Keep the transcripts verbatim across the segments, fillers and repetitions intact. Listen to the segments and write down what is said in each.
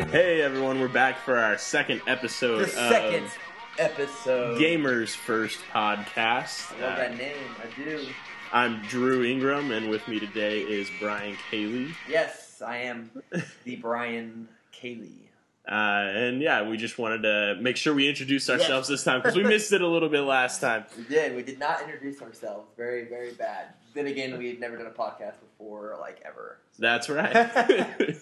Hey everyone, we're back for our second episode The second of episode. Gamers First Podcast. I love Uh, that name. I do. I'm Drew Ingram, and with me today is Brian Cayley. Yes, I am the Brian Cayley. Uh, and yeah, we just wanted to make sure we introduced ourselves Yes. this time because we missed it a little bit last time. We did. We did not introduce ourselves. Very, very bad. Then again, we had never done a podcast before, like ever. That's right.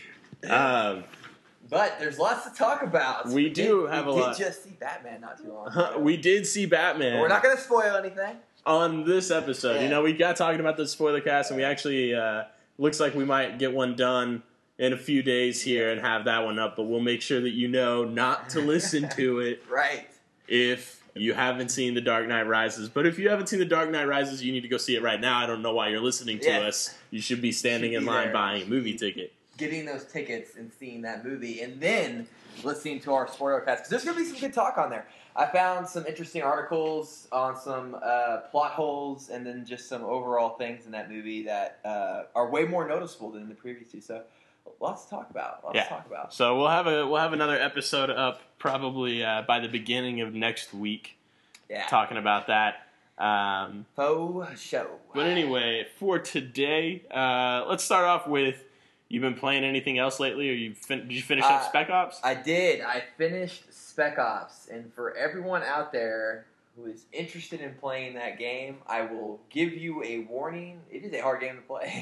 um, But there's lots to talk about. We do did, have we a did lot. just see Batman not too long ago. we did see Batman. But we're not going to spoil anything. On this episode. Yeah. You know, we got talking about the spoiler cast, and we actually uh, looks like we might get one done in a few days here and have that one up. But we'll make sure that you know not to listen to it Right. if you haven't seen The Dark Knight Rises. But if you haven't seen The Dark Knight Rises, you need to go see it right now. I don't know why you're listening to Yes. us. You should be standing Should in be line there. buying a movie ticket. Getting those tickets and seeing that movie, and then listening to our spoiler cast, because there's going to be some good talk on there. I found some interesting articles on some uh, plot holes, and then just some overall things in that movie that uh, are way more noticeable than the previous two. So, lots to talk about. Lots Yeah. to talk about. So we'll have a we'll have another episode up probably uh, by the beginning of next week, Yeah. talking about that. Um, Faux show. But anyway, for today, uh, let's start off with, you've been playing anything else lately, or you fin- did you finish up Uh, Spec Ops? I did. I finished Spec Ops, and for everyone out there who is interested in playing that game, I will give you a warning. It is a hard game to play.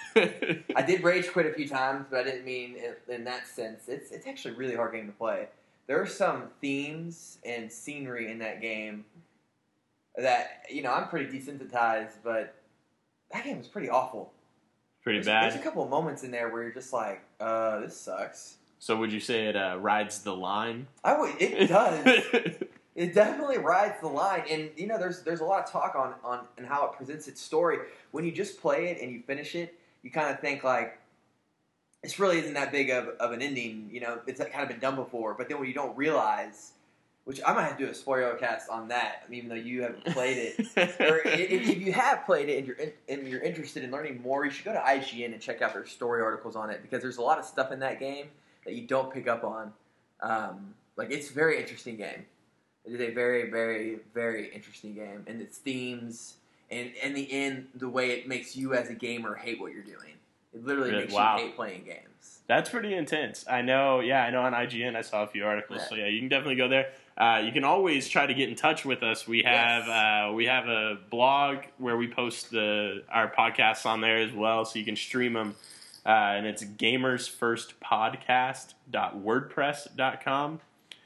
I did rage quit a few times, but I didn't mean it in that sense. It's it's actually a really hard game to play. There are some themes and scenery in that game that, you know, I'm pretty desensitized, but that game was pretty awful. Pretty There's, bad. there's a couple of moments in there where you're just like, uh, this sucks. So would you say it uh, rides the line? I would. It does. It definitely rides the line, and you know, there's there's a lot of talk on on and how it presents its story. When you just play it and you finish it, you kind of think like, this really isn't that big of, of an ending. You know, it's kind of been done before. But then when you don't realize, which I might have to do a spoiler cast on that, even though you haven't played it, or if, if you have played it and you're in, and you're interested in learning more, you should go to I G N and check out their story articles on it, because there's a lot of stuff in that game that you don't pick up on. Um, like, it's a very interesting game. It is a very, very, very interesting game, and its themes, and in the end, the way it makes you as a gamer hate what you're doing. It literally Really? makes Wow. you hate playing games. That's pretty intense. I know, yeah, I know on I G N I saw a few articles, Yeah. so yeah, you can definitely go there. Uh, you can always try to get in touch with us. We have Yes. uh, we have a blog where we post the our podcasts on there as well, so you can stream them. Uh, and it's gamers first podcast dot wordpress dot com.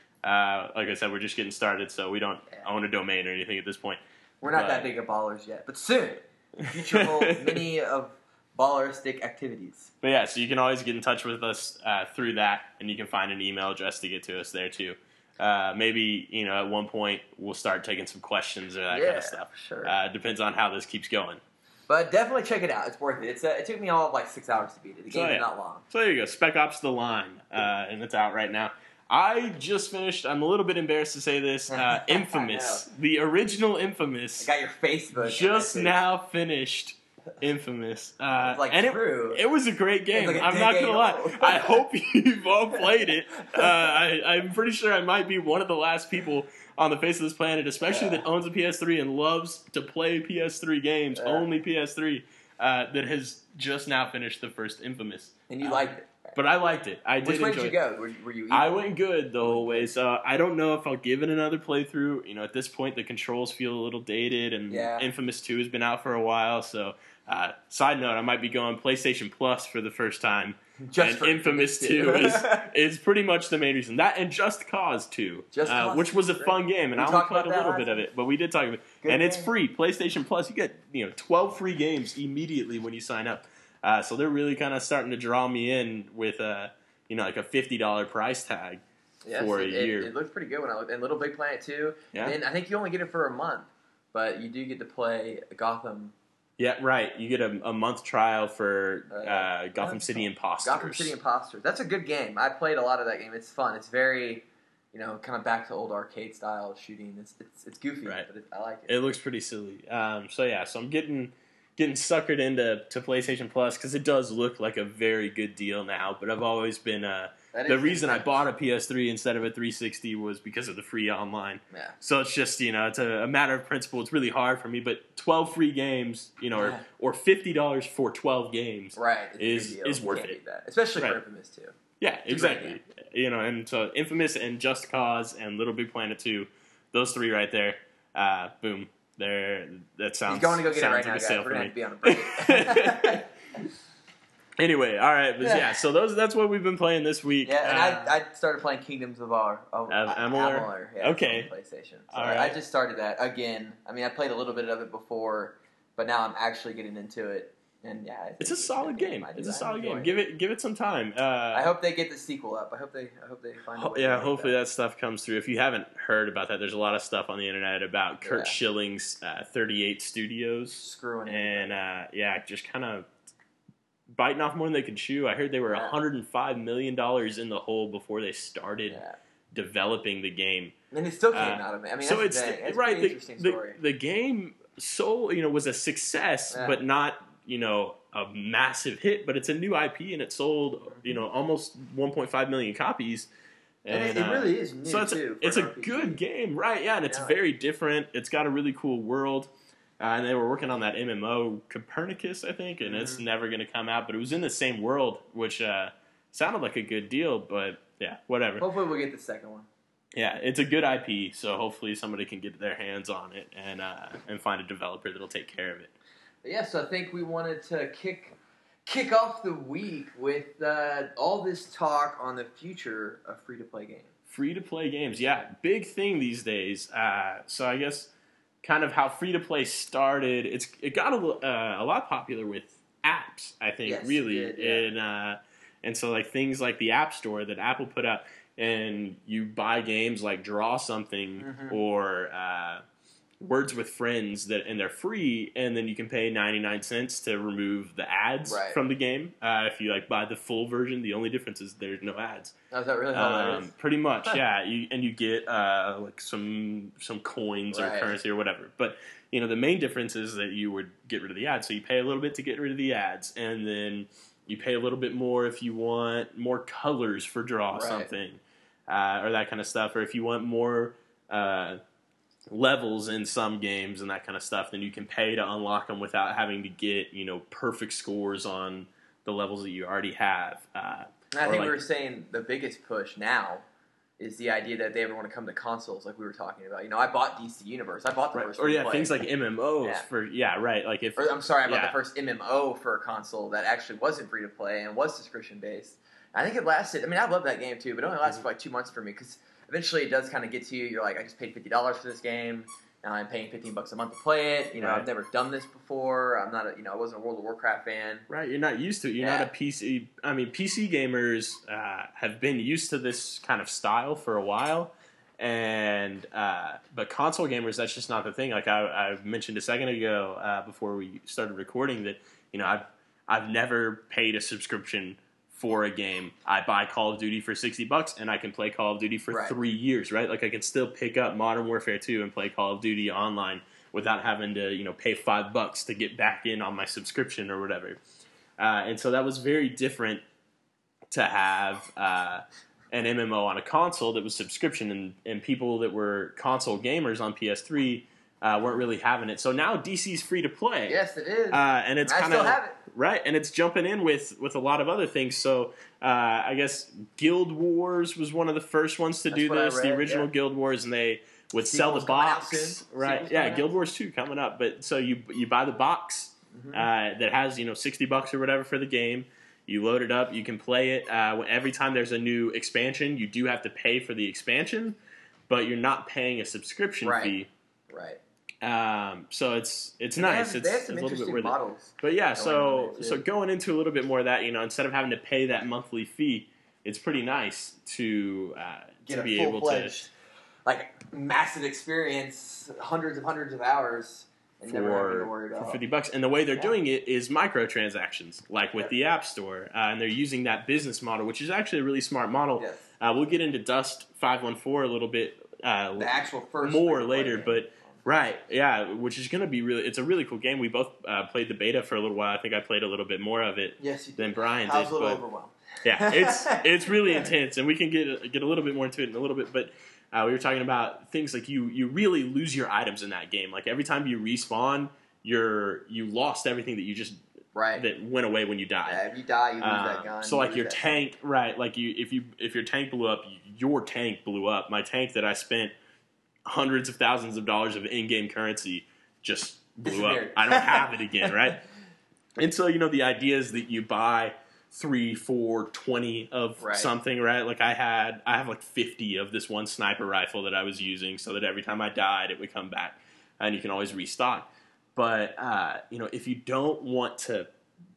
Uh, like I said, we're just getting started, so we don't Yeah. own a domain or anything at this point. We're not But- that big of ballers yet, but soon. The future holds many of balleristic activities. But yeah, so you can always get in touch with us uh, through that, and you can find an email address to get to us there too. Uh, maybe, you know, at one point we'll start taking some questions or that yeah, kind of stuff. sure. Uh, depends on how this keeps going. But definitely check it out. It's worth it. It's uh, it took me all of like six hours to beat it. The So, game yeah. is not long. So there you go, Spec Ops The Line, uh, and it's out right now. I just finished, I'm a little bit embarrassed to say this, uh, Infamous, the original Infamous, I got your Facebook. just message. now finished Infamous. Uh, It's like and true. it, it was a great game. like a I'm not decade gonna lie. old. I hope you've all played it. Uh, I, I'm pretty sure I might be one of the last people on the face of this planet, especially Yeah. that owns a P S three and loves to play P S three games, Yeah. only P S three, uh, that has just now finished the first Infamous. And you Uh, liked it. But I liked it. I did Which way enjoy did you it. go? Were, were you? I evil? went good the whole way, so I don't know if I'll give it another playthrough. You know, at this point, the controls feel a little dated, and Yeah. Infamous two has been out for a while. So, uh, side note, I might be going PlayStation Plus for the first time, Just and for Infamous two is is pretty much the main reason. That and Just Cause two, Just uh, Cause which was a great. fun game, and We I only talked played a about that little last bit of week. it, but we did talk about it. Good and it's game. free. PlayStation Plus, you get you know twelve free games immediately when you sign up. Uh, so they're really kind of starting to draw me in with a you know like a fifty dollar price tag. Yes, for a it, it- year. It, looked pretty good when I looked. And Little Big Planet two. Yeah. And then I think you only get it for a month, but you do get to play Gotham. Yeah, right. You get a, a month trial for Uh, uh, Gotham that's City fun. Imposters. Gotham City Imposters. That's a good game. I played a lot of that game. It's fun. It's very, you know, kind of back to old arcade style shooting. It's it's, it's goofy, Right. but it, I like it. It looks pretty silly. Um, so yeah, so I'm getting getting suckered into to PlayStation Plus because it does look like a very good deal now. But I've always been uh, the reason I bought a P S three instead of a three sixty was because of the free online. Yeah. So it's just you know it's a, a matter of principle. It's really hard for me, but twelve free games, you know, Yeah. or, or fifty dollars for twelve games, Right. It's a is good deal. is You worth can't it. beat that. Especially Right. for Infamous too. Yeah, It's a exactly. great You know, and so Infamous and Just Cause and Little Big Planet two, those three right there. Uh, boom. There. That sounds. He's going to go get it right sounds now, like a guys. sale We're for gonna me. have to be on a break. Anyway, all right, but Yeah. yeah. So those that's what we've been playing this week. Yeah, and Uh, I, I started playing Kingdoms of Our of, Of uh, Amalur? Amalur, yeah, Okay. on PlayStation. So All I, right. I just started that again. I mean, I played a little bit of it before, but now I'm actually getting into it. And yeah, I think it's a solid good game. I do- It's a I'm solid game. enjoying Give it give it some time. Uh, I hope they get the sequel up. I hope they I hope they find a Ho- way. yeah, to make hopefully that stuff comes through. If you haven't heard about that, there's a lot of stuff on the internet about Kurt Yeah. Schilling's uh, thirty-eight Studios, screwing it. and uh, yeah, just kind of biting off more than they could chew. I heard they were Yeah. one hundred five million dollars in the hole before they started Yeah. developing the game. And it still came Uh, out of it. I mean, so that's it's the thing. It's right. a pretty The, interesting the, story. the game so you know was a success, Yeah. but not you know a massive hit. But it's a new I P, and it sold you know almost one point five million copies. And, it, uh, it really is new so it's too. a, for it's an a R P G. good game, right? Yeah, and it's Yeah. very different. It's got a really cool world. Uh, and they were working on that M M O Copernicus, I think, and it's Mhm. never going to come out. But it was in the same world, which uh, sounded like a good deal. But yeah, whatever. Hopefully, we'll get the second one. Yeah, it's a good I P, so hopefully somebody can get their hands on it and uh, and find a developer that'll take care of it. But yeah, so I think we wanted to kick kick off the week with uh, all this talk on the future of free to play games. Free to play games, yeah, big thing these days. Uh, so I guess kind of how free to play started. It's it got a, li- uh, a lot popular with apps, I think, Yes, it really, did, yeah. and uh, and so like things like the App Store that Apple put out, and you buy games like Draw Something Mhm. or uh, Words with Friends that and they're free, and then you can pay ninety-nine cents to remove the ads Right. from the game. Uh, if you like buy the full version, the only difference is there's no ads. Oh, is that really how that Um, is? pretty much, yeah. You, and you get uh, like some some coins or Right. currency or whatever. But you know the main difference is that you would get rid of the ads. So you pay a little bit to get rid of the ads, and then you pay a little bit more if you want more colors for draw Right. something uh, or that kind of stuff, or if you want more. Uh, levels in some games and that kind of stuff, then you can pay to unlock them without having to get you know perfect scores on the levels that you already have. Uh, And I or think like- we were saying the biggest push now is the idea that they ever want to come to consoles, like we were talking about. You know, I bought D C Universe. I bought the right. first or yeah, free-to-play. things like M M Os Yeah. for yeah, right. Like if Or, I'm sorry, I bought yeah. the first M M O for a console that actually wasn't free to play and was subscription based. I think it lasted. I mean, I love that game too, but it only lasted for like two months for me because eventually it does kind of get to you. You're like, I just paid fifty dollars for this game. Now I'm paying fifteen bucks a month to play it. You know, Right. I've never done this before. I'm not, a, you know, I wasn't a World of Warcraft fan. right, you're not used to it. You're Yeah. not a P C. I mean, P C gamers uh, have been used to this kind of style for a while, and uh, but console gamers, that's just not the thing. Like I, I mentioned a second ago uh, before we started recording that you know I've I've never paid a subscription for a game. I buy Call of Duty for sixty bucks and I can play Call of Duty for Right. three years, right? Like I can still pick up Modern Warfare two and play Call of Duty online without having to, you know, pay five bucks to get back in on my subscription or whatever. Uh, and so that was very different to have uh, an M M O on a console that was subscription, and, and people that were console gamers on P S three uh, weren't really having it. So now D C's free to play. Yes, it is. Uh, and it's I kind still of have it. right, and it's jumping in with, with a lot of other things. So uh, I guess Guild Wars was one of the first ones to That's do what I this. The read, original yeah. Guild Wars, and they would sell the Sequel's coming out box, soon. right? Sequel's Yeah, coming Guild out. Wars two coming up. But so you you buy the box Mhm. uh, that has you know sixty bucks or whatever for the game. You load it up, you can play it. Uh, every time there's a new expansion, you do have to pay for the expansion, but you're not paying a subscription Right. fee. Right. Um, so it's it's They nice. have- it's they have it's some a little bit interesting worth it. models. But yeah, going so on there, so too. going into a little bit more of that, you know, instead of having to pay that monthly fee, it's pretty nice to uh, Get to a be able to. full-fledged, like massive experience, hundreds of hundreds of hours, and never having to worry For, about. for fifty bucks, and the way they're Yeah. doing it is microtransactions, like with Yep. the App Store, uh, and they're using that business model, which is actually a really smart model. Yes. Uh, we'll get into Dust five one four a little bit uh, The actual first more free-to-play later, game. but Right, yeah, which is going to be really, it's a really cool game. We both uh, played the beta for a little while. I think I played a little bit more of it yes, you than did. Brian did. I was a little but, overwhelmed. Yeah, it's it's really intense, and we can get get a little bit more into it in a little bit, but uh, we were talking about things like you you really lose your items in that game. Like every time you respawn, you're you lost everything that you just right. that went away when you died. Yeah, if you die, you lose um, that gun. So you like your tank, tank, right? Like you if you if your tank blew up, your tank blew up. My tank that I spent hundreds of thousands of dollars of in-game currency just blew up. I don't have it again, right? And so you know the idea is that you buy three, four, twenty of right. something, right? Like I had, I have like fifty of this one sniper rifle that I was using so that every time I died, it would come back and you can always restock. But, uh, you know, if you don't want to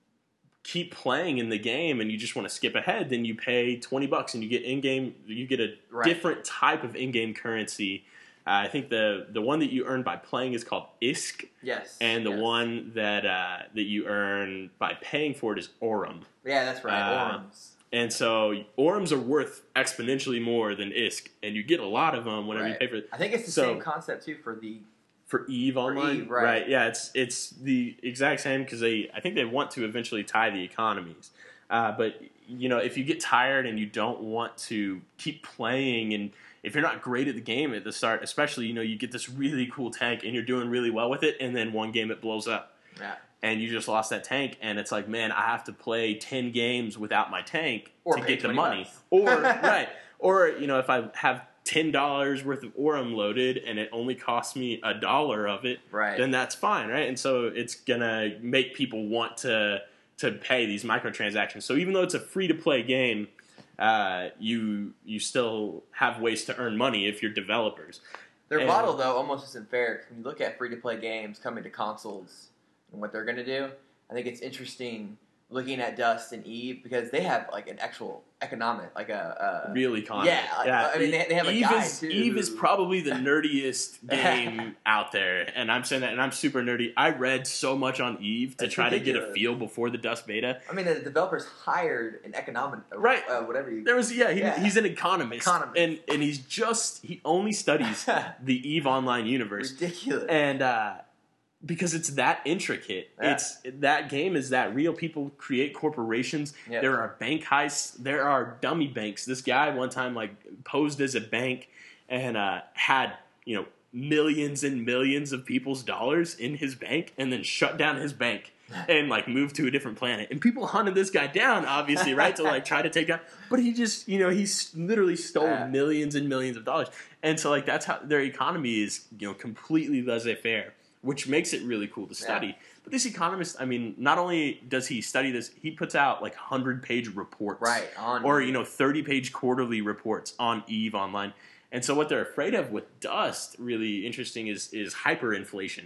keep playing in the game and you just want to skip ahead, then you pay twenty bucks and you get in-game, you get a right. different type of in-game currency. Uh, I think the the one that you earn by playing is called I S K. Yes. And the yes. one that uh, that you earn by paying for it is Aurum. Yeah, that's right. Uh, Aurums. And so Aurums are worth exponentially more than I S K, and you get a lot of them whenever right. you pay for it. I think it's the so, same concept too for the for EVE Online, for EVE, right. right? Yeah, it's it's the exact same because they I think they want to eventually tie the economies. Uh, but you know, if you get tired and you don't want to keep playing, and if you're not great at the game at the start, especially, you know, you get this really cool tank and you're doing really well with it, and then one game it blows up. Yeah. And you just lost that tank, and it's like, man, I have to play ten games without my tank or to get the money. Bucks. Or right, or you know, if I have ten dollars worth of Aurum loaded and it only costs me a dollar of it, right. then that's fine, right? And so it's gonna make people want to to pay these microtransactions. So even though it's a free to play game, uh, you you still have ways to earn money if you're developers. Their and, model though almost isn't fair. When you look at free to play games coming to consoles and what they're going to do, I think it's interesting looking at Dust and EVE because they have like an actual economic, like a, a real economy. Yeah, like, yeah. I mean they, they have a EVE guide is, too. EVE is probably the nerdiest game out there, and I'm saying that, and I'm super nerdy. I read so much on EVE to That's try ridiculous. to get a feel before the Dust beta. I mean, the developers hired an economic, right? Uh, whatever you. There was, yeah, he, yeah. he's an economist, economist, and and he's just he only studies the EVE Online universe. Ridiculous, and. uh Because it's that intricate. Yeah. It's that game is that real. People create corporations. Yep. There are bank heists. There are dummy banks. This guy one time like posed as a bank and uh, had you know millions and millions of people's dollars in his bank, and then shut down his bank and like moved to a different planet. And people hunted this guy down, obviously, right, to like try to take out. But he just you know he literally stole Yeah. millions and millions of dollars. And so like that's how their economy is you know completely laissez-faire, which makes it really cool to study. Yeah. But this economist, I mean, not only does he study this, he puts out like hundred-page reports. Right. On or, you know, thirty-page quarterly reports on EVE Online. And so what they're afraid of with Dust, really interesting, is is hyperinflation,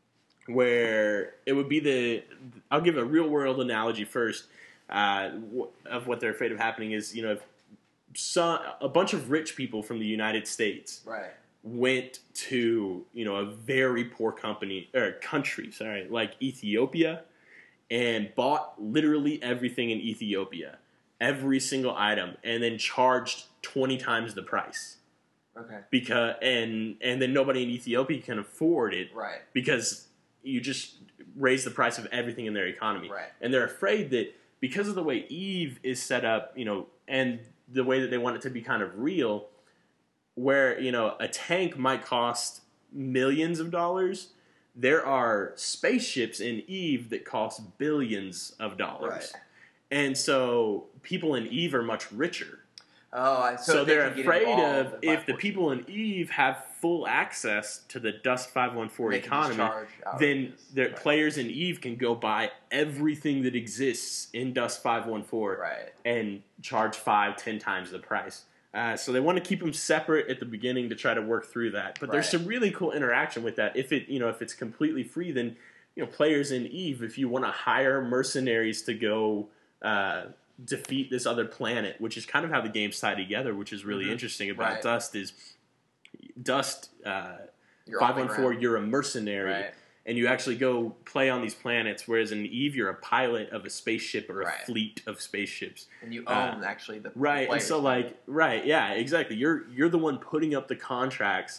where it would be the... I'll give a real-world analogy first uh, of what they're afraid of happening is, you know, if some, a bunch of rich people from the United States... Right. went to you know a very poor company or country, sorry, like Ethiopia, and bought literally everything in Ethiopia, every single item, and then charged twenty times the price. Okay. Because and and then nobody in Ethiopia can afford it, right? Because you just raise the price of everything in their economy, right? And they're afraid that because of the way EVE is set up, you know, and the way that they want it to be kind of real. Where, you know, a tank might cost millions of dollars, there are spaceships in EVE that cost billions of dollars. Right. And so people in EVE are much richer. Oh, I, so, so they they're afraid of if the force. people in EVE have full access to the Dust five one four They can economy, just then the right. players in EVE can go buy everything that exists in Dust five one four right. and charge five, ten times the price. Uh, so they want to keep them separate at the beginning to try to work through that. But right. there's some really cool interaction with that. If it, you know, if it's completely free, then you know, players in EVE, if you want to hire mercenaries to go uh, defeat this other planet, which is kind of how the games tie together, which is really mm-hmm. interesting about right. Dust is Dust uh, five one four. You're a mercenary. Right. And you actually go play on these planets, whereas in EVE, you're a pilot of a spaceship or a right. fleet of spaceships. And you own, uh, actually, the Right, the and so, like, right, yeah, exactly. You're you're the one putting up the contracts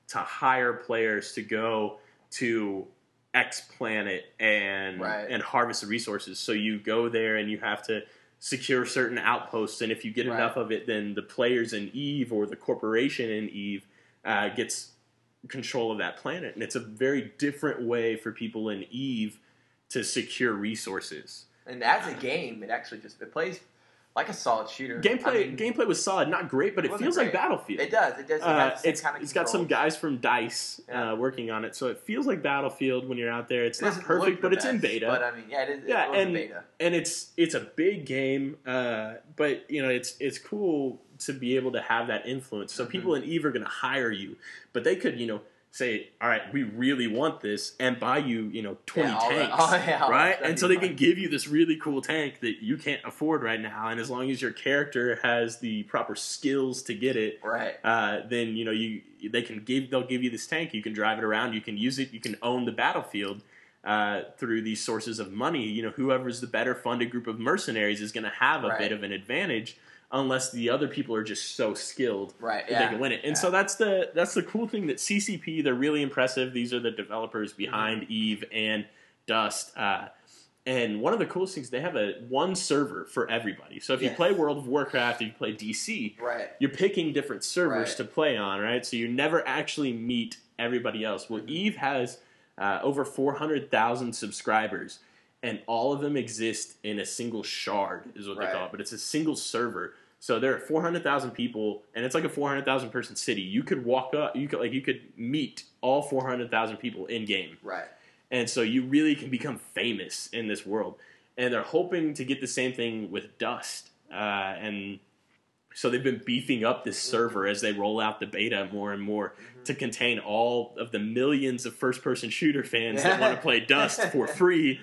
to hire players to go to X planet and Right. and harvest the resources. So you go there and you have to secure certain outposts, and if you get Right. enough of it, then the players in EVE or the corporation in EVE uh, gets control of that planet. And it's a very different way for people in EVE to secure resources. And as a game, it actually just it plays like a solid shooter. Gameplay I mean, gameplay was solid, not great, but it it wasn't feels like great. Battlefield. It does. It does. It Uh, has the same it's kind of it's got some controls. guys from DICE Yeah. uh, working on it, so it feels like Battlefield when you're out there. It's It not doesn't perfect, look but the it's in best, beta. But I mean, yeah, it is. Yeah, it was and- beta. and it's it's a big game, uh, but you know it's it's cool to be able to have that influence. So Mhm. people in EVE are going to hire you, but they could you know say, all right, we really want this, and buy you you know twenty Yeah, all tanks, that- oh, yeah, all right? that And stuff so you they can buy. give you this really cool tank that you can't afford right now, and as long as your character has the proper skills to get it, Right. uh, then you know you they can give they'll give you this tank. You can drive it around. You can use it. You can own the battlefield uh, through these sources of money. You know, whoever's the better funded group of mercenaries is going to have a Right. bit of an advantage, unless the other people are just so skilled Right. that Yeah. they can win it. And yeah. so that's the that's the cool thing that C C P, they're really impressive. These are the developers behind Mm-hmm. EVE and Dust. Uh, and one of the coolest things, they have a one server for everybody. So if you Yes. play World of Warcraft, if you play D C, Right. you're picking different servers Right. to play on, right? So you never actually meet everybody else. Well, Mhm. EVE has uh, over four hundred thousand subscribers, and all of them exist in a single shard, is what they Right. call it. But it's a single server. So there are four hundred thousand people, and it's like a four hundred thousand person city. You could walk up, you could like you could meet all four hundred thousand people in game. Right. And so you really can become famous in this world. And they're hoping to get the same thing with Dust. Uh, and so they've been beefing up this server as they roll out the beta more and more Mhm. to contain all of the millions of first-person shooter fans that want to play Dust for free,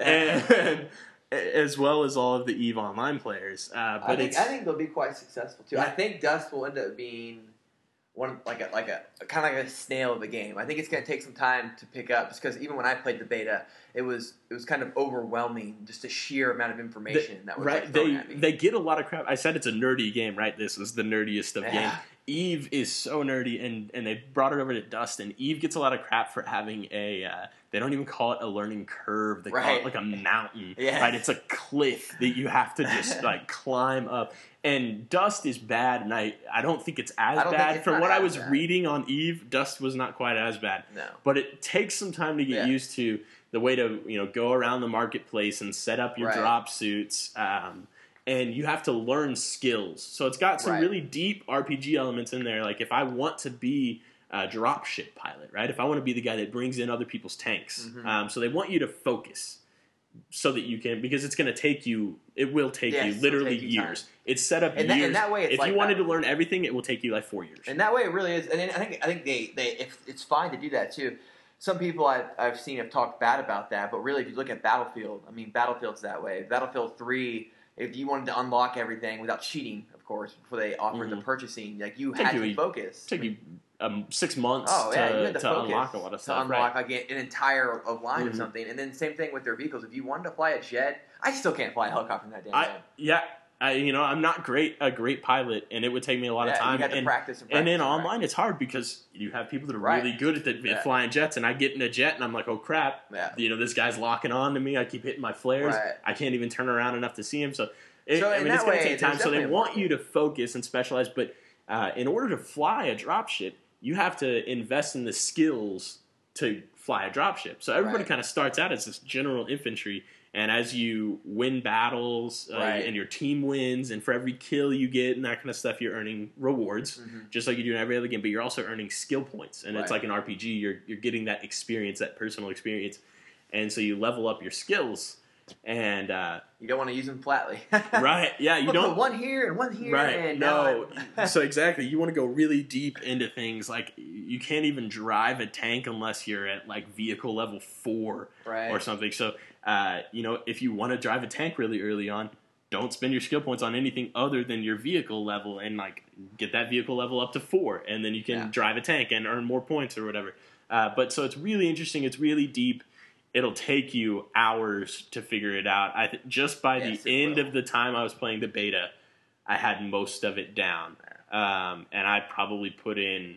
and as well as all of the EVE Online players. Uh, but I think it's, I think they'll be quite successful too. Yeah. I think Dust will end up being one like a like a, a kind of like a snail of a game. I think it's going to take some time to pick up, just because even when I played the beta, it was it was kind of overwhelming, just the sheer amount of information that was right, like, thrown they at me. they get a lot of crap. I said it's a nerdy game, right? This is the nerdiest of Yeah. games. Eve is so nerdy, and, and they brought it over to Dust, and Eve gets a lot of crap for having a, uh, they don't even call it a learning curve, they call Right. it like a mountain, Yes. right? It's a cliff that you have to just like climb up, and Dust is bad, and I, I don't think it's as I don't think bad. it's From not what I as was bad. reading on Eve, Dust was not quite as bad. No. But it takes some time to get Yeah. used to the way to, you know, go around the marketplace and set up your Right. drop suits, um, and you have to learn skills. So it's got some Right. really deep R P G elements in there. Like if I want to be a dropship pilot, right? If I want to be the guy that brings in other people's tanks, Mhm. um, so they want you to focus so that you can, because it's going to take you, it will take Yes, you it'll literally take you time. years. It's set up And that- and years. that way it's if like you wanted that. to learn everything, it will take you like four years. And that way it really is. And then I think I think they, they if it's fine to do that too. Some people I've, I've seen have talked bad about that, but really if you look at Battlefield, I mean Battlefield's that way. Battlefield three, if you wanted to unlock everything without cheating, of course, before they offered the Mhm. purchasing, like you Take had you to a- focus. It took you um, six months Oh to, yeah, you had to, to focus unlock a lot of to stuff. unlock right. like an entire of line Mhm. of something, and then same thing with their vehicles. If you wanted to fly a jet, I still can't fly a helicopter in that damn I, game. yeah, I, you know, I'm not great a great pilot, and it would take me a lot yeah, of time. you had to and, practice and practice. and in and online, practice. it's hard because you have people that are Right. really good at, the, at Yeah. flying jets, and I get in a jet, and I'm like, oh crap, Yeah. you know, this guy's locking on to me. I keep hitting my flares. Right. I can't even turn around enough to see him. So, it, So I in mean, it's that going to way, take time. there's So they definitely a want market. you to focus and specialize, but uh, in order to fly a dropship, you have to invest in the skills to fly a dropship. So everybody Right. kind of starts out as this general infantry, and as you win battles uh, Right. and your team wins, and for every kill you get and that kind of stuff, you're earning rewards, Mhm. just like you do in every other game. But you're also earning skill points, and it's Right. like an R P G. You're you're getting that experience, that personal experience, and so you level up your skills. And uh, You don't want to use them flatly. right, yeah, you Look, don't. one here and one here. Right. And No. now I'm- So exactly, you want to go really deep into things. Like you can't even drive a tank unless you're at like vehicle level four right. or something. So uh, you know, if you want to drive a tank really early on, don't spend your skill points on anything other than your vehicle level, and like get that vehicle level up to four, and then you can Yeah. drive a tank and earn more points or whatever. Uh, but so it's really interesting. It's really deep. It'll take you hours to figure it out. I th- just by Yes, the it end will. of the time I was playing the beta, I had most of it down, um, and I probably put in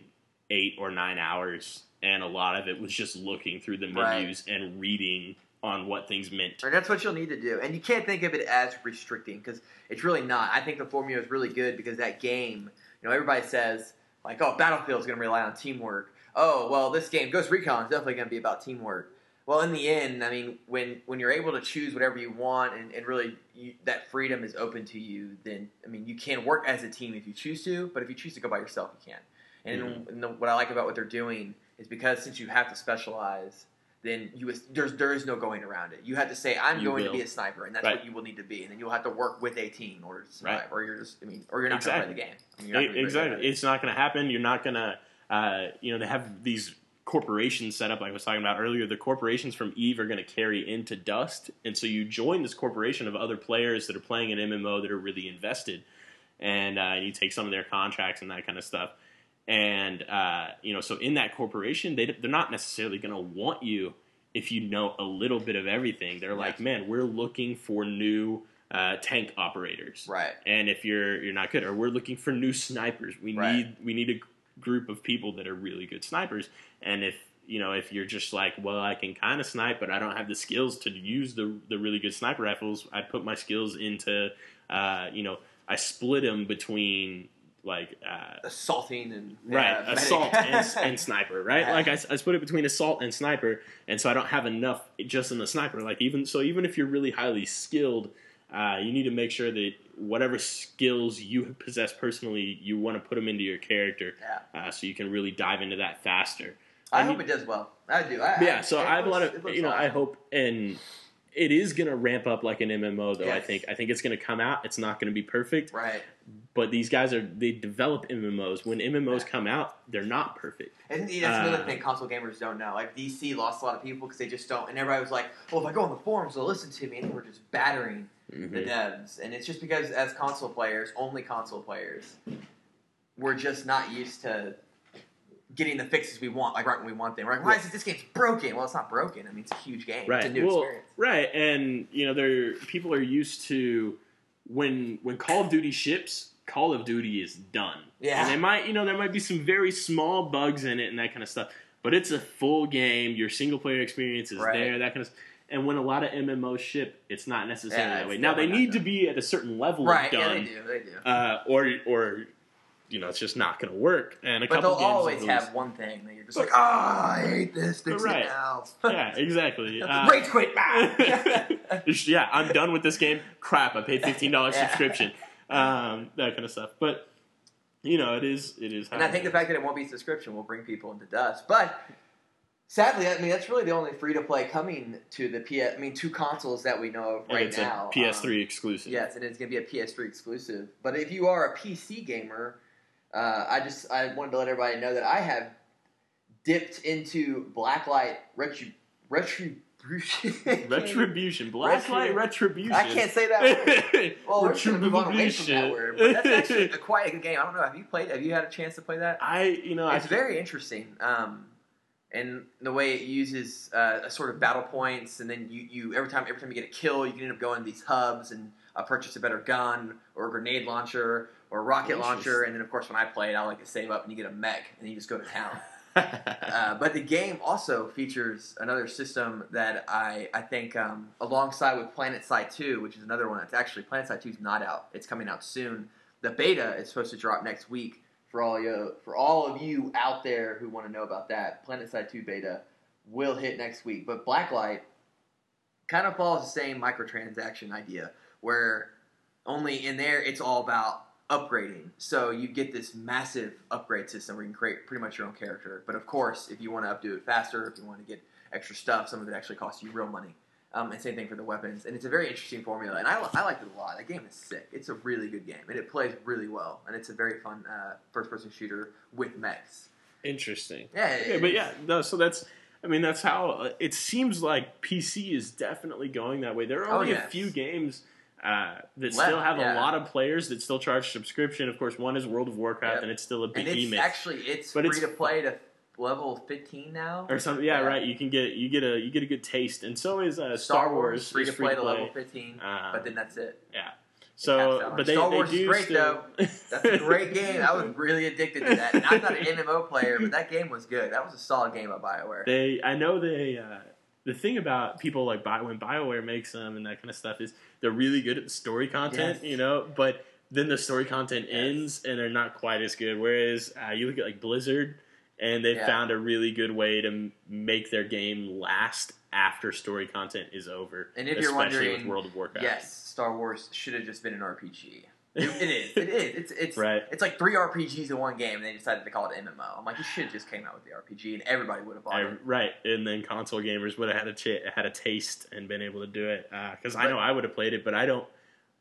eight or nine hours, and a lot of it was just looking through the Right. menus and reading on what things meant. And that's what you'll need to do. And you can't think of it as restricting because it's really not. I think the formula is really good because that game, you know, everybody says, like, oh, Battlefield's going to rely on teamwork. Oh, well, this game, Ghost Recon, is definitely going to be about teamwork. Well, in the end, I mean, when, when you're able to choose whatever you want and, and really you, that freedom is open to you, then, I mean, you can work as a team if you choose to, but if you choose to go by yourself, you can. And, Mm-hmm. and the, what I like about what they're doing is because since you have to specialize, then you there's there is no going around it. You have to say, I'm You going will. to be a sniper, and that's Right. what you will need to be. And then you'll have to work with a team in order to survive, Right. or you're just, I mean, or you're not Exactly. going to play the game. I mean, you're not gonna be very good Exactly. at it. It's not going to happen. You're not going to, uh, you know, they have these corporations set up, like I was talking about earlier. The corporations from EVE are going to carry into Dust, and so you join this corporation of other players that are playing an M M O that are really invested, and uh, you take some of their contracts and that kind of stuff. And uh, you know, so in that corporation, they they're not necessarily going to want you if you know a little bit of everything. They're like, Yes. man, we're looking for new uh, tank operators, Right. and if you're you're not good, or we're looking for new snipers, we Right. need we need a g- group of people that are really good snipers. And if you know if you're just like, well, I can kind of snipe, but I don't have the skills to use the the really good sniper rifles, I put my skills into uh, you know I split them between like uh, Assaulting and right yeah, assault medic. and, and sniper, right? Yeah. Like I, I split it between assault and sniper, and so I don't have enough just in the sniper. Like even so, even if you're really highly skilled, uh, you need to make sure that whatever skills you possess personally, you want to put them into your character, Yeah. uh, so you can really dive into that faster. I And hope you- it does well. I do. I, yeah, I, so it I have a lot looks- it of looks you know I awesome. hope, and it is going to ramp up like an M M O though. I Yes. think I think it's going to come out. It's not going to be perfect, Right. but these guys are they develop M M Os. When M M Os Yeah. come out, they're not perfect. And that's another Uh, thing console gamers don't know. Like, D C lost a lot of people because they just don't. And everybody was like, well, if I go on the forums, they'll listen to me. And they were just battering the Mhm. devs. And it's just because, as console players, only console players, we're just not used to getting the fixes we want, like right when we want them. We're like, why is it this game's broken? Well, it's not broken. I mean, it's a huge game. Right. It's a new well, experience. right, and you know, there people are used to when when Call of Duty ships, Call of Duty is done. Yeah. And they might, you know, there might be some very small bugs in it and that kind of stuff, but it's a full game. Your single player experience is Right. there. That kind of. And when a lot of M M Os ship, it's not necessarily Yeah, that it's way. Now they definitely need not to done. be at a certain level Right, of yeah, done, they do. They do. uh, or or you know, it's just not going to work. And a But couple they'll games always will have one thing that you're just like, ah, I hate this. Fix Right. it now. yeah, exactly. Uh, Rage quit. Ah. yeah, I'm done with this game. Crap, I paid fifteen dollars Yeah. subscription. Um, that kind of stuff. But you know, it is it is. How And I it think the is. fact that it won't be subscription will bring people into dust. But sadly, I mean, that's really the only free to play coming to the P S. I mean, two consoles that we know of And right it's now. a P S three Um, exclusive. yes, and it's going to be a P S three exclusive. But if you are a P C gamer, uh, I just I wanted to let everybody know that I have dipped into Blacklight Retri- Retribution. Retribution, Blacklight Retri- Retribution. I can't say that word. Well, we're going to move on away from that Retribution. word. But that's actually a, quite a good game. I don't know. Have you played? Have you had a chance to play that? I you know It's I very interesting, um, and the way it uses uh, a sort of battle points, and then you, you every time every time you get a kill, you can end up going to these hubs and uh, purchase a better gun or a grenade launcher or a rocket launcher, and then of course when I play it, I like to save up and you get a mech and then you just go to town. Uh, but the game also features another system that I I think um, alongside with PlanetSide two, which is another one that's actually PlanetSide two is not out. It's coming out soon. The beta is supposed to drop next week. For all you, for all of you out there who want to know about that, PlanetSide two beta will hit next week. But Blacklight kind of follows the same microtransaction idea, where only in there it's all about upgrading. So you get this massive upgrade system where you can create pretty much your own character. But of course, if you want to updo it faster, if you want to get extra stuff, some of it actually costs you real money. Um, and same thing for the weapons. And it's a very interesting formula. And I, I liked it a lot. That game is sick. It's a really good game. And it plays really well. And it's a very fun uh, first-person shooter with mechs. Interesting. Yeah. it- Okay, but it's- yeah, no, so that's. I mean, that's how uh, it seems like P C is definitely going that way. There are Oh, only yes. a few games uh, that Left, still have yeah. a lot of players that still charge subscription. Of course, one is World of Warcraft, Yep. and it's still a And big it's behemoth. actually, it's But free it's- to play to level fifteen now. or something. Yeah, Yeah. right. You can get you get a you get a good taste, and so is uh, Star, Star Wars, Wars free is to play to level fifteen. Uh, but then that's it. yeah. So, but they, Star they Wars do is great still... though. That's a great game. I was really addicted to that. And I'm not an M M O player, but that game was good. That was a solid game by BioWare. They, I know they. Uh, the thing about people like Bio, when BioWare makes them and that kind of stuff is they're really good at the story content, Yes. you know. But then the story content Yes. ends and they're not quite as good. Whereas uh, you look at like Blizzard, and they've Yeah. found a really good way to m- make their game last after story content is over. And if you're especially wondering, with World of Warcraft, yes, Star Wars should have just been an R P G. It, it is. It is. It's it's Right. it's like three R P Gs in one game, and they decided to call it M M O. I'm like, you should have just came out with the R P G, and everybody would have bought I, it. right, and then console gamers would have had a ch- had a taste and been able to do it. Because I But- know I would have played it, but I don't.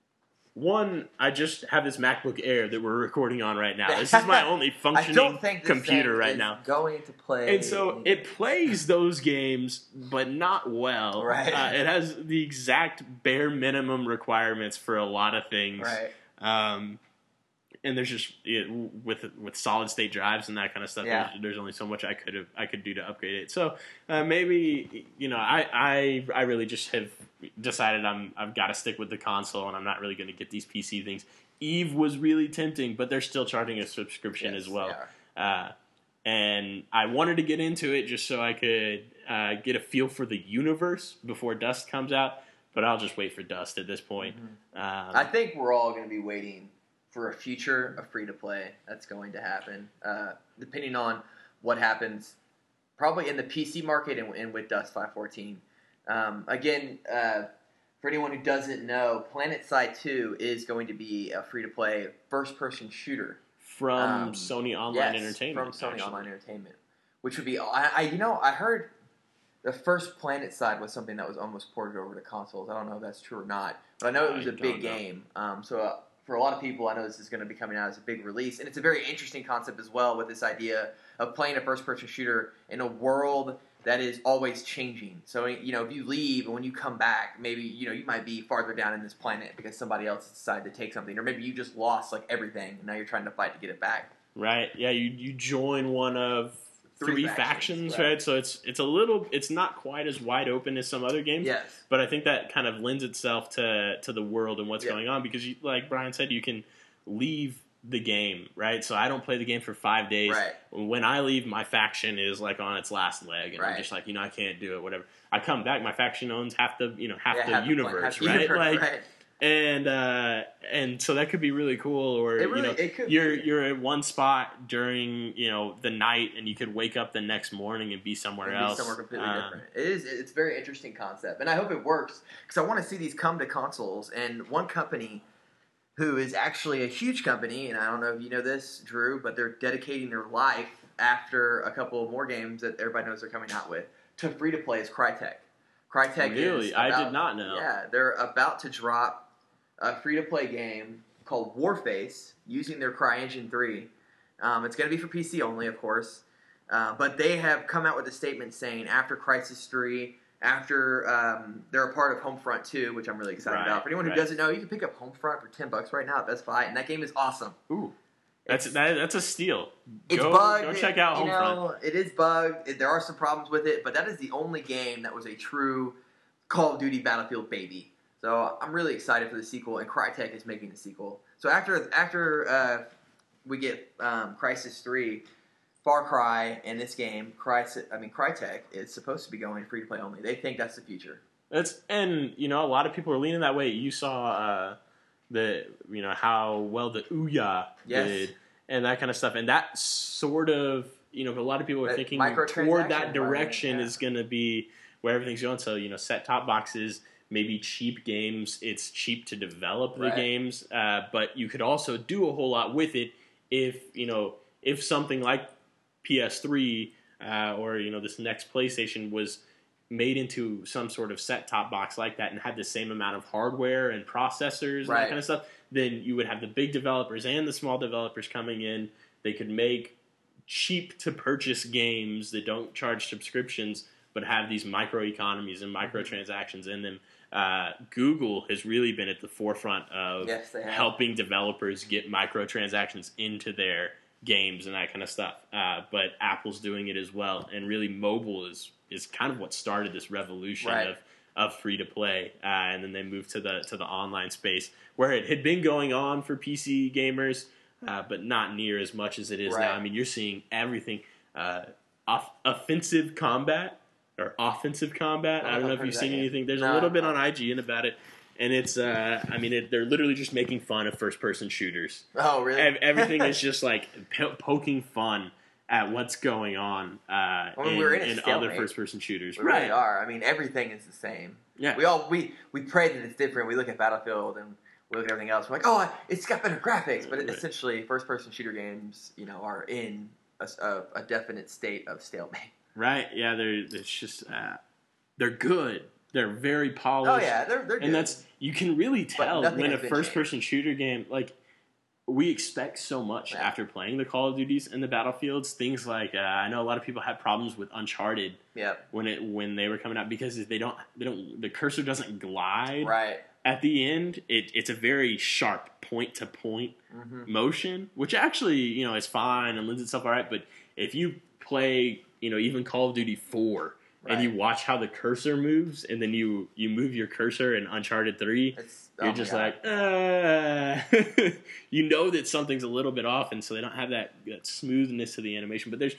One, I just have this MacBook Air that we're recording on right now. This is my only I functioning don't think this computer thing right is now. going to play. And so it plays those games, but not well. Right. Uh, it has the exact bare minimum requirements for a lot of things. right. Um, and there's just it, with with solid state drives and that kind of stuff. Yeah. There's, there's only so much I could have I could do to upgrade it. So uh, maybe you know I, I I really just have decided I'm I've got to stick with the console and I'm not really going to get these P C things. Eve was really tempting, but they're still charging a subscription Yes, as well. they are. Uh, and I wanted to get into it just so I could uh, get a feel for the universe before Dust comes out. But I'll just wait for Dust at this point. Mhm. Um, I think we're all going to be waiting for a future of free to play that's going to happen, uh, depending on what happens, probably in the P C market and, and with Dust five fourteen. Um, again, uh, for anyone who doesn't know, PlanetSide two is going to be a free to play first person shooter from Um, Sony Online yes, Entertainment. from Sony actually. Online Entertainment, which would be I, I you know I heard the first PlanetSide was something that was almost ported over to consoles. I don't know if that's true or not, but I know it was I a big don't know. game. Um, so uh, for a lot of people, I know this is going to be coming out as a big release, and it's a very interesting concept as well with this idea of playing a first-person shooter in a world that is always changing. So you know, if you leave and when you come back, maybe you know you might be farther down in this planet because somebody else decided to take something, or maybe you just lost like everything, and now you're trying to fight to get it back. Right. Yeah, you you join one of Three three, factions, factions, right. right. So it's it's a little it's not quite as wide open as some other games. Yes. But I think that kind of lends itself to to the world and what's Yeah. going on because you, like Brian said, you can leave the game, right? So I don't play the game for five days. Right. When I leave, my faction is like on its last leg, and I'm Right. just like, you know, I can't do it, whatever. I come back, my faction owns half the, you know, half Yeah, the half the universe, plan- half the right? universe, Like, right. and uh, and so that could be really cool. Or It really- you know, it could you're be. you're at one spot during you know the night, and you could wake up the next morning and be somewhere It'd be else. somewhere completely Um, different. It is. It's a very interesting concept, and I hope it works because I want to see these come to consoles. And one company who is actually a huge company, and I don't know if you know this, Drew, but they're dedicating their life after a couple of more games that everybody knows they're coming out with to free to play is Crytek. Crytek Really? is I about- did not know. Yeah, they're about to drop a free to play game called Warface using their CryEngine three. Um, it's going to be for P C only, of course. Uh, but they have come out with a statement saying after Crysis three, after um, they're a part of Homefront two, which I'm really excited Right, about. For anyone who right. doesn't know, you can pick up Homefront for ten bucks right now at Best Buy, and that game is awesome. Ooh, that's It's- that, that's a steal. It's go, bugged. Go check out you Homefront. know, it is bugged. It- there are some problems with it, but that is the only game that was a true Call of Duty Battlefield baby. So I'm really excited for the sequel, and Crytek is making the sequel. So after after uh, we get um, Crysis three, Far Cry, and this game, Crysis, I mean Crytek is supposed to be going free to play only. They think that's the future. That's and you know a lot of people are leaning that way. You saw uh, the you know how well the Ouya Yes. did and that kind of stuff, and that sort of you know a lot of people are That thinking microtransaction toward that environment, direction yeah. is going to be where everything's going. So you know set top boxes, maybe cheap games. It's cheap to develop the Right. games, uh, but you could also do a whole lot with it if you know if something like P S three uh, or you know this next PlayStation was made into some sort of set-top box like that and had the same amount of hardware and processors and Right. that kind of stuff, then you would have the big developers and the small developers coming in. They could make cheap-to-purchase games that don't charge subscriptions but have these microeconomies and microtransactions in them. Uh, Google has really been at the forefront of Yes, they have. helping developers get microtransactions into their games and that kind of stuff. Uh, but Apple's doing it as well, and really mobile is is kind of what started this revolution Right. of of free to play, uh, and then they moved to the to the online space where it had been going on for P C gamers, uh, but not near as much as it is Right. now. I mean, you're seeing everything uh, off- offensive combat or offensive combat. I don't know if you've seen anything. There's No, a little I- bit on I G N about it. And it's, uh, I mean, it, they're literally just making fun of first-person shooters. Oh, really? Ev- Everything is just like po- poking fun at what's going on uh, I mean, in, we're in a in stalemate. other first-person shooters. We really are. I mean, everything is the same. Yeah. We all we we pray that it's different. We look at Battlefield and we look at everything else. We're like, oh, it's got better graphics, but it, Right. essentially, first-person shooter games, you know, are in a, a, a definite state of stalemate. Right? Yeah, they're it's just uh, they're good. They're very polished. Oh yeah, they're they're good. and that's you can really tell nothing when a has been first-person shooter game like. We expect so much Yeah. after playing the Call of Duties and the Battlefields. Things like uh, I know a lot of people had problems with Uncharted yeah, when it when they were coming out because they don't they don't the cursor doesn't glide right. at the end. It, it's a very sharp point to point Mm-hmm. motion, which actually you know is fine and lends itself all right. But if you play you know even Call of Duty four and Right. you watch how the cursor moves and then you you move your cursor in Uncharted three. It's, You're oh my just God. like, uh, you know that something's a little bit off, and so they don't have that, that smoothness to the animation. But there's,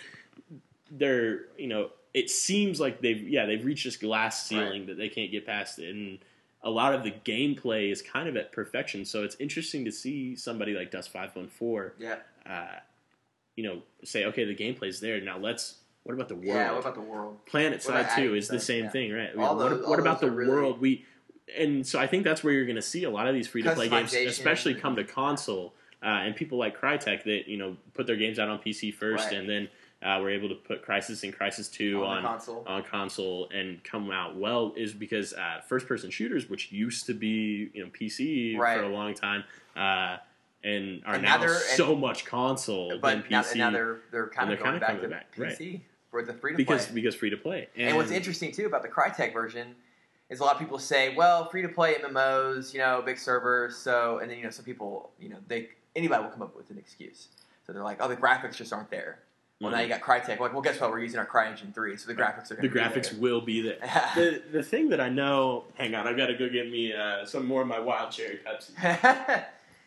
they're, you know, it seems like they've, yeah, they've reached this glass ceiling Right. that they can't get past it, and a lot of the gameplay is kind of at perfection. So it's interesting to see somebody like Dust five one four, yeah, uh, you know, say, okay, the gameplay's there. Now let's. What about the world? yeah. What about the world? Planet What about Side two Ag is the stuff? same Yeah. thing, right? All what those- what all about the those are really- world? We and so I think that's where you're going to see a lot of these free to play games, Customization. especially come to console, uh, and people like Crytek that you know put their games out on P C first, Right. and then uh, were able to put Crysis and Crysis two On on the console. on console and come out well is because uh, first person shooters, which used to be you know P C Right. for a long time. Uh, and are And now, now they're- so much console than But P C now, and now they're they're kind and of they're going kinda back coming to back, P C right. for the free to because play. because free to play. And what's interesting too about the Crytek version is a lot of people say, well, free to play M M Os, you know, big servers. So, and then you know, some people, you know, they anybody will come up with an excuse. So they're like, oh, the graphics just aren't there. Well, Mhm. now you got Crytek. Like, well, guess what? We're using our CryEngine three, so the graphics are The going to be graphics will be there. there. the the thing that I know, hang on, I've got to go get me uh, some more of my wild cherry Pepsi.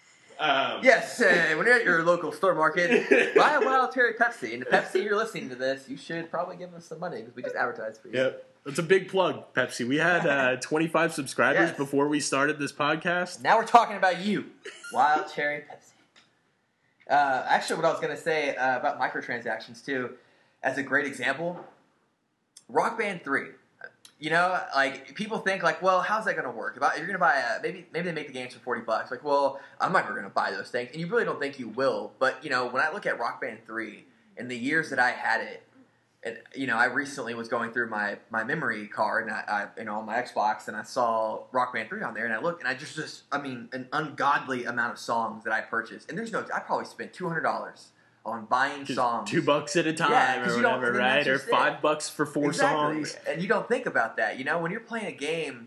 Um, Yes, uh, when you're at your local store market, buy a Wild Cherry Pepsi. And the Pepsi, you're listening to this, you should probably give us some money because we just advertised for you. Yep. That's a big plug, Pepsi. We had uh, twenty-five subscribers Yes. before we started this podcast. Now we're talking about you, Wild Cherry Pepsi. Uh, actually, what I was going to say uh, about microtransactions too, as a great example, Rock Band three. You know, like people think like, well, how's that going to work? If I, you're going to buy a maybe maybe they make the games for forty bucks. Like, well, I'm never going to buy those things, and you really don't think you will. But you know, when I look at Rock Band three and the years that I had it, and you know, I recently was going through my, my memory card and I, I you know on my Xbox and I saw Rock Band three on there and I looked and I just just I mean an ungodly amount of songs that I purchased, and there's no I probably spent two hundred dollars on buying Just songs. two bucks at a time Yeah, 'cause or you don't- whatever, and then right? that's Or just it. five bucks for four Exactly. songs. And you don't think about that. You know, when you're playing a game,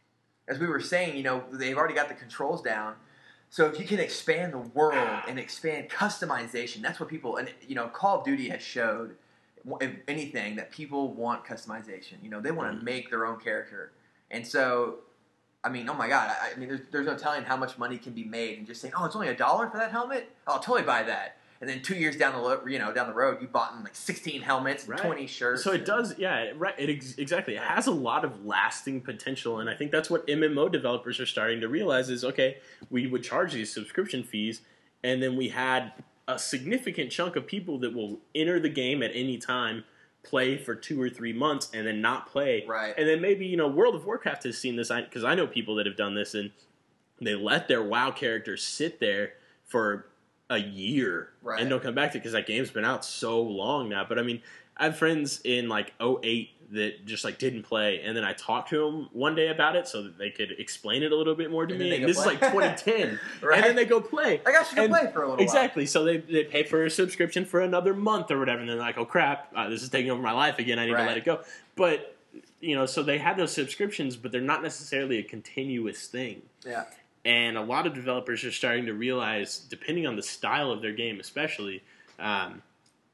as we were saying, you know, they've already got the controls down. So if you can expand the world and expand customization, that's what people, and you know, Call of Duty has showed, if anything, that people want customization. You know, they want to Mhm. make their own character. And so, I mean, oh my God, I, I mean, there's, there's no telling how much money can be made and just saying, oh, it's only a dollar for that helmet? Oh, I'll totally buy that. And then two years down the lo- you know down the road, you bought like sixteen helmets, and Right. twenty shirts. So it and- does, yeah, right. It ex- exactly. It has a lot of lasting potential, and I think that's what M M O developers are starting to realize is okay. We would charge these subscription fees, and then we had a significant chunk of people that will enter the game at any time, play for two or three months, and then not play. Right. And then maybe you know World of Warcraft has seen this because I know people that have done this, and they let their WoW characters sit there for a year Right. and don't come back to it because that game's been out so long now. But I mean, I have friends in like oh eight that just like didn't play, and then I talked to them one day about it so that they could explain it a little bit more to And then me. they And go this play. is like twenty ten, Right. and then they go play. I guess you can And- play for a little Exactly. So they they pay for a subscription for another month or whatever, and they're like, "Oh crap, uh, this is taking over my life again. I need Right. to let it go." But you know, so they have those subscriptions, but they're not necessarily a continuous thing. while. Yeah. And a lot of developers are starting to realize, depending on the style of their game, especially, um,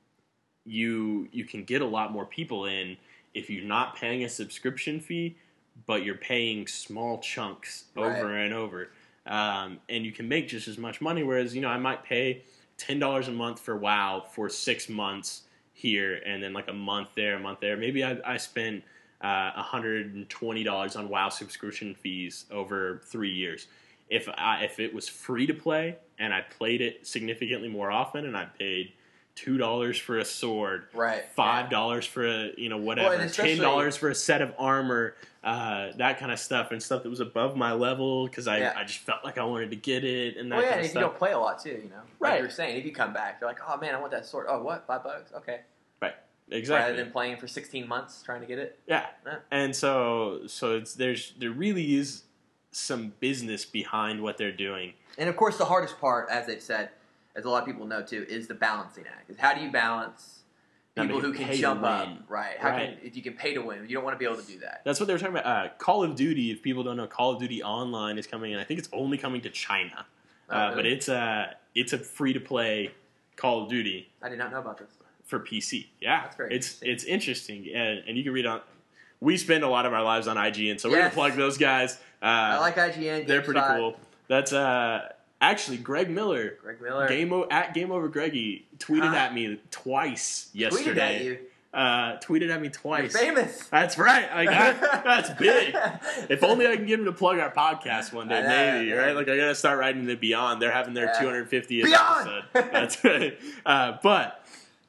you you can get a lot more people in if you're not paying a subscription fee, but you're paying small chunks Right. over and over. Um, and you can make just as much money. Whereas, you know, I might pay ten dollars a month for WoW for six months here and then like a month there, a month there. Maybe I, I spend uh, one hundred twenty dollars on WoW subscription fees over three years. If I, if it was free to play and I played it significantly more often and I paid two dollars for a sword, Right. five dollars yeah. for a, you know, whatever, well, ten dollars for a set of armor, uh, that kind of stuff, and stuff that was above my level because I, yeah. I just felt like I wanted to get it and that well, yeah, kind and of if stuff. you don't play a lot too, you know, right? Like you were saying, if you come back, you're like, oh man, I want that sword. Oh, what? Five bucks? Okay. Right. Exactly. Rather than playing for sixteen months trying to get it. Yeah. yeah. And so, so it's there's there really is some business behind what they're doing. And of course, the hardest part, as they've said, as a lot of people know too, is the balancing act. Is how do you balance people who can jump up, right? How right. can if you can pay to win? You don't want to be able to do that. That's what they were talking about. Uh, Call of Duty. If people don't know, Call of Duty Online is coming in. I think it's only coming to China, Oh, uh, really? but it's a it's a free to play Call of Duty I did not know about this. for P C. Yeah, That's very it's interesting. it's interesting, and, and you can read on. We spend a lot of our lives on I G N, so we're Yes. gonna plug those guys. Uh, I like I G N. they're pretty GameSpot. cool. That's uh, actually Greg Miller. Greg Miller Game o- at Game Over Greggy tweeted Huh? at me twice yesterday. tweeted at you. Uh, tweeted at me twice. You're famous. That's right. Like that, that's big. If only I can get him to plug our podcast one day, I know, maybe. yeah. Right? Like I gotta start writing the Beyond. They're having their Yeah. two hundred fiftieth Beyond! episode. That's right. Uh, but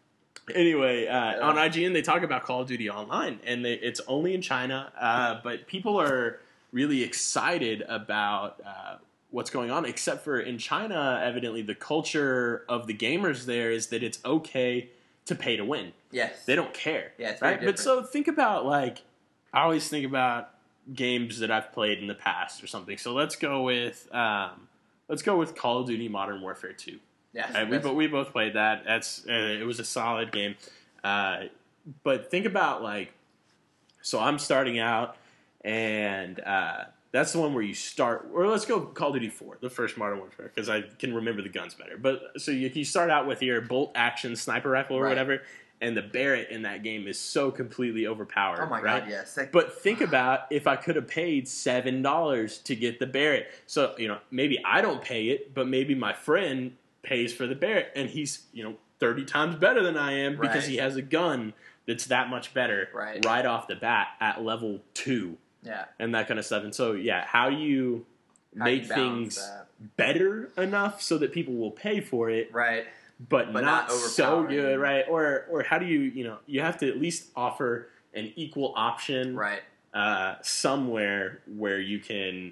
anyway, uh, Yeah. on I G N they talk about Call of Duty Online, and they, it's only in China. Uh, but people are really excited about uh, what's going on. Except for in China, evidently the culture of the gamers there is that it's okay to pay to win. Yes. They don't care. Yeah, it's very right. But different. so think about like I always think about games that I've played in the past or something. So let's go with um, let's go with Call of Duty Modern Warfare two. Yes. Right? We that's- bo- we both played that. That's uh, it was a solid game. Uh, but think about like so I'm starting out and uh, that's the one where you start. Or let's go Call of Duty four, the first Modern Warfare, because I can remember the guns better. But so you, you start out with your bolt action sniper rifle or Right. whatever. And the Barrett in that game is so completely overpowered. Oh my right? god, yes. That- But think about if I could have paid seven dollars to get the Barrett. So, you know, maybe I don't pay it, but maybe my friend pays for the Barrett. And he's, you know, thirty times better than I am because Right. he has a gun that's that much better Right. right off the bat at level two yeah. and that kind of stuff. And so, yeah, how you How make you balance things that. better enough so that people will pay for it, Right. but, But not, not so overpowering. good, right? Or or how do you, you know, you have to at least offer an equal option Right. uh, somewhere where you can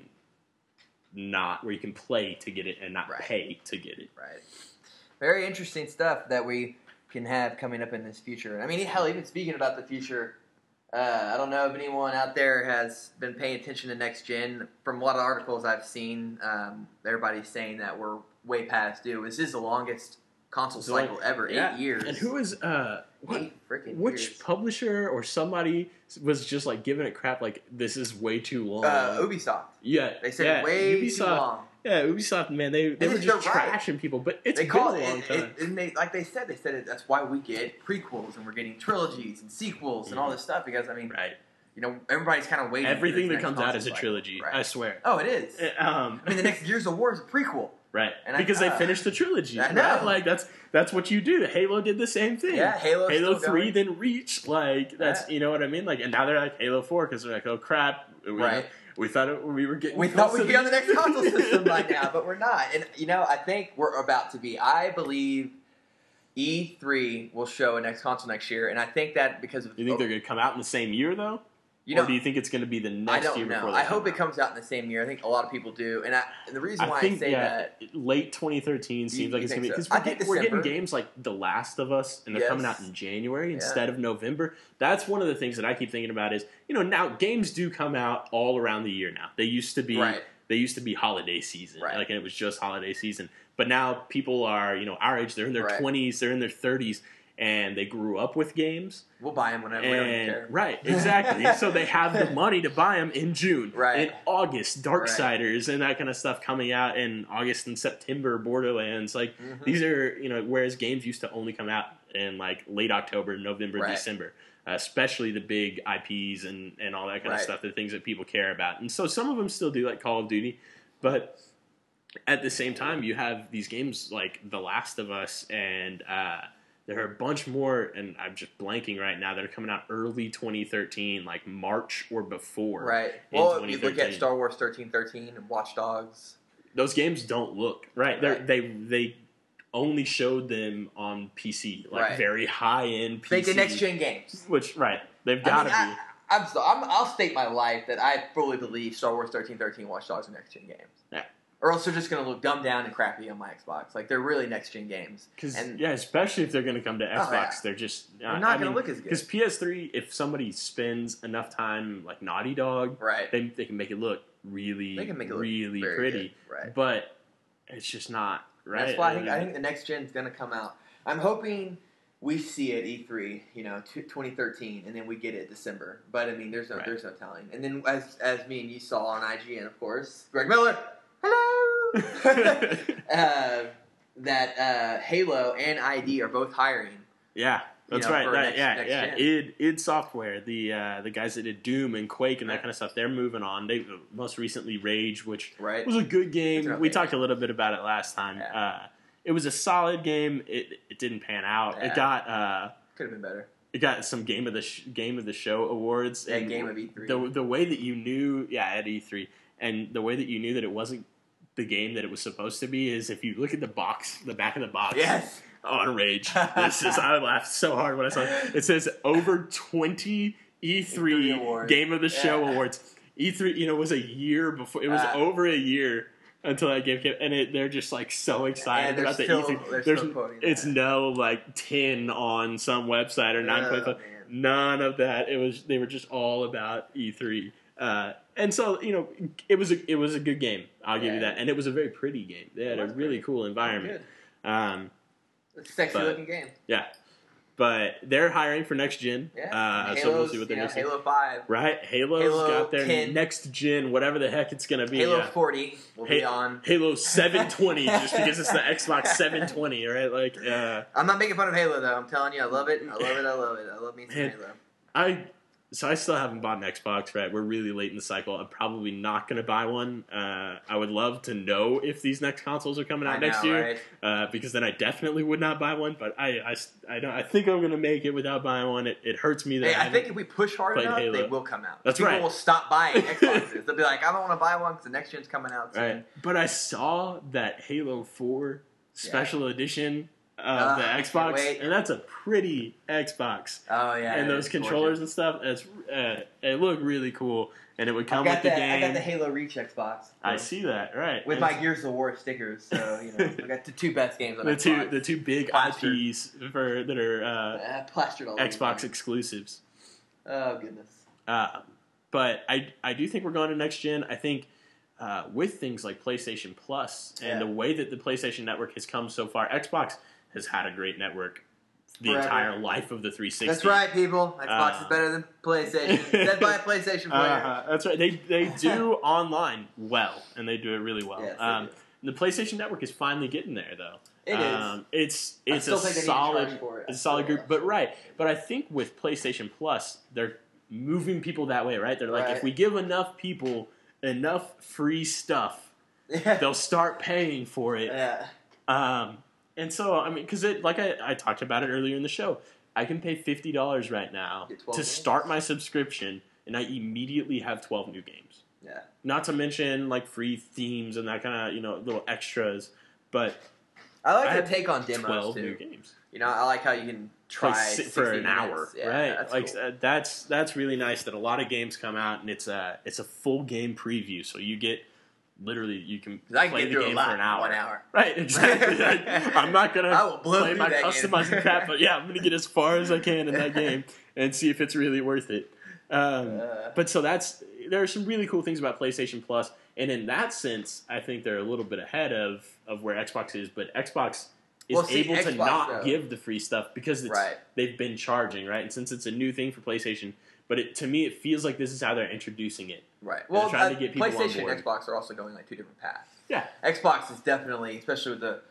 not, where you can play to get it and not Right. pay to get it. Right. Very interesting stuff that we can have coming up in this future. I mean, hell, even speaking about the future, uh, I don't know if anyone out there has been paying attention to next gen. From a lot of articles I've seen, um, everybody's saying that we're way past due. This is the longest console It's like- cycle ever, eight Yeah. years. And who is, uh, what, Eight freaking which years. publisher or somebody was just like giving it crap like this is way too long? Uh, Ubisoft. yeah. They said yeah, way Ubisoft, too long. Yeah, Ubisoft, man, they, they And were they're just right. trashing people, but it's They been call a it, long it, time. it, and they, like they said, they said it, that's why we get prequels and we're getting trilogies and sequels and all this stuff because I mean, right. you know, everybody's kind of waiting. Everything for that this comes next out is a console trilogy, cycle. I Right. swear. Oh, it is. Uh, Um, I mean, the next Gears of War is a prequel. Right, And I- because they uh, finished the trilogy. I know. Right? Like that's that's what you do. Halo did the same thing. Yeah, Halo's Halo still three, going. then Reach. Like that's Yeah. you know what I mean. Like and now they're like Halo four because they're like, oh crap, we, Right. we thought it, we were getting. We close thought we'd to be on the next console the- system by now, but we're not. And you know, I think we're about to be. I believe E three will show a next console next year, and I think that because of You think they're going to come out in the same year though, you know, or do you think it's going to be the I next don't year know. before? They I come hope it out? comes out in the same year. I think a lot of people do, and, I, and the reason why I I, think say yeah, that. late twenty thirteen seems You- like you it's gonna be think because so? we're, I think get- we're getting December. games like The Last of Us and they're Yes. coming out in January Yeah. instead of November. That's one of the things that I keep thinking about is you know now games do come out all around the year now. They used to be Right. they used to be holiday season, Right. like and it was just holiday season. But now people are you know our age, they're in their Right. twenties, they're in their thirties, and they grew up with games. We'll buy them whenever we don't And care. right, exactly. So they have the money to buy them in June, Right. in August, Darksiders and that kind of stuff coming out in August and September. Borderlands, like Mhm. these are you know, whereas games used to only come out in like late October, November, Right. December. Uh, especially the big I Ps and, and all that kind Right. of stuff, the things that people care about. And so some of them still do like Call of Duty, but at the same time, you have these games like The Last of Us, and uh, there are a bunch more, and I'm just blanking right now, that are coming out early twenty thirteen, like March or before. Right. in Well, you look at twenty thirteen. Star Wars thirteen thirteen and Watch Dogs. Those games don't look right. They're, Right. They they only showed them on P C, like Right. very high end P C. Make the next gen games. Which right, they've I got to mean, I, be. I'm, so, I'm, I'll state my life that I fully believe Star Wars thirteen thirteen Watch Dogs are next gen games. Yeah. Or else they're just going to look dumbed down and crappy on my Xbox. Like, they're really next gen games. Because And yeah, especially if they're going to come to Xbox, Oh, yeah. they're just they're not going to look as good. Because P S three, if somebody spends enough time like Naughty Dog, Right. they they can make it look really, They can make it look really very pretty. good. Right. But it's just not right. That's why I think, I think the next gen is going to come out. I'm hoping we see it E three, you know, twenty thirteen, and then we get it December. But I mean, there's no Right. there's no telling. And then as as me and you saw on I G N, of course, Greg Miller, hello, uh, that uh, Halo and I D are both hiring. yeah, that's you know, right. for That, next- yeah, next yeah. gen. id id Software, the uh, the guys that did Doom and Quake and that Right. kind of stuff, they're moving on. They most recently Rage, which Right. was a good It's game. an We okay talked a little bit about it last time. Yeah. Uh, it was a solid game. It it didn't pan out. Yeah. It got. Uh, Could have been better. It got some game of the sh- game of the show awards. Yeah, and game of E three. The the way that you knew, yeah, at E three, and the way that you knew that it wasn't the game that it was supposed to be is if you look at the box, the back of the box. Yes. On Rage, this is I laughed so hard when I saw it. It says over twenty E three E three awards. Game of the Show Yeah. awards. E three, you know, was a year before. It was Uh, over a year. Until that game came, and it, they're just like so excited And they're about the still- E three. they're There's, still quoting it's that. no like ten on some website or nine point Oh, five. man. None of that. It was they were just all about E three, uh, and so you know it was a it was a good game. I'll give you Yeah. that, and it was a very pretty game. They had It a was really pretty. cool environment. Good. Um, It's a sexy But- looking game. yeah, but they're hiring for next gen. Yeah. Uh, Halo's, so we'll see what you they're know, next gen. Halo five. Right, Halo's Halo got their ten. next gen, whatever the heck it's gonna be. Halo yeah. forty will be Ha- on. Halo seven twenty, just because it's the Xbox seven twenty, right? Like, uh, I'm not making fun of Halo though. I'm telling you, I love it. I love it. I love it. I love me some Man. Halo. I so I still haven't bought an Xbox, right? We're really late in the cycle. I'm probably not going to buy one. Uh, I would love to know if these next consoles are coming out I next know, year, right? uh, because then I definitely would not buy one. But I, I, I don't. I think I'm going to make it without buying one. It, it hurts me that Hey, I, I haven't- think if we push hard played enough, Halo. they will come out. That's People right. will stop buying Xboxes. They'll be like, I don't want to buy one because the next gen's coming out soon. right. But I saw that Halo four special edition of Uh, the I can't Xbox, wait. and that's a pretty Xbox. Oh yeah, and it those is controllers gorgeous. and stuff, it's, uh, it looked really cool, and it would I come got with the that. game. I got the Halo Reach Xbox. I see that, right? With And my Gears of War stickers, so you know, I got the two best games on the two Xbox. the two big Plastered. I Ps for that are uh, Uh, plastered all over Xbox me. exclusives. Oh goodness. Uh, but I I do think we're going to next gen. I think uh, with things like PlayStation Plus and Yeah. the way that the PlayStation Network has come so far, Xbox has had a great network the Forever. entire life of the three sixty. That's right, people. Xbox Uh, is better than PlayStation. Said by a PlayStation player. Uh, that's right. They they do online well, and they do it really well. Yes, they um, do. the PlayStation Network is finally getting there, though. It is. Um, it's I it's still a think they need to solid, charge for it. I it's a solid still- group. But right, but I think with PlayStation Plus, they're moving people that way. Right? They're like, Right. if we give enough people enough free stuff, Yeah. they'll start paying for it. Yeah. Um, and so, I mean, because it, like I, I talked about it earlier in the show, I can pay fifty dollars right now Get twelve to games. start my subscription, and I immediately have twelve new games. Yeah. Not to mention like free themes and that kind of you know little extras, but I like I their have take on demos twelve too. new games You know, I like how you can try like, si- for sixty an minutes. hour, Yeah, right? That's like cool. uh, that's that's really nice that a lot of games come out and it's a it's a full game preview, so you get literally you can 'Cause I can play get the through a game lot for an in hour. one hour. Right, exactly. Like, I'm not gonna I will blow play through my that game. customizing crap, but yeah, I'm gonna get as far as I can in that game and see if it's really worth it. Um, Uh, but so that's there are some really cool things about PlayStation Plus, and in that sense, I think they're a little bit ahead of, of where Xbox is. But Xbox is Well, see, able to Xbox, not though. give the free stuff because it's, Right. they've been charging, right? And since it's a new thing for PlayStation, but it, to me, it feels like this is how they're introducing it. right. They're Well, trying uh, to get people on PlayStation board. and Xbox are also going like two different paths. Yeah, Xbox is definitely, especially with the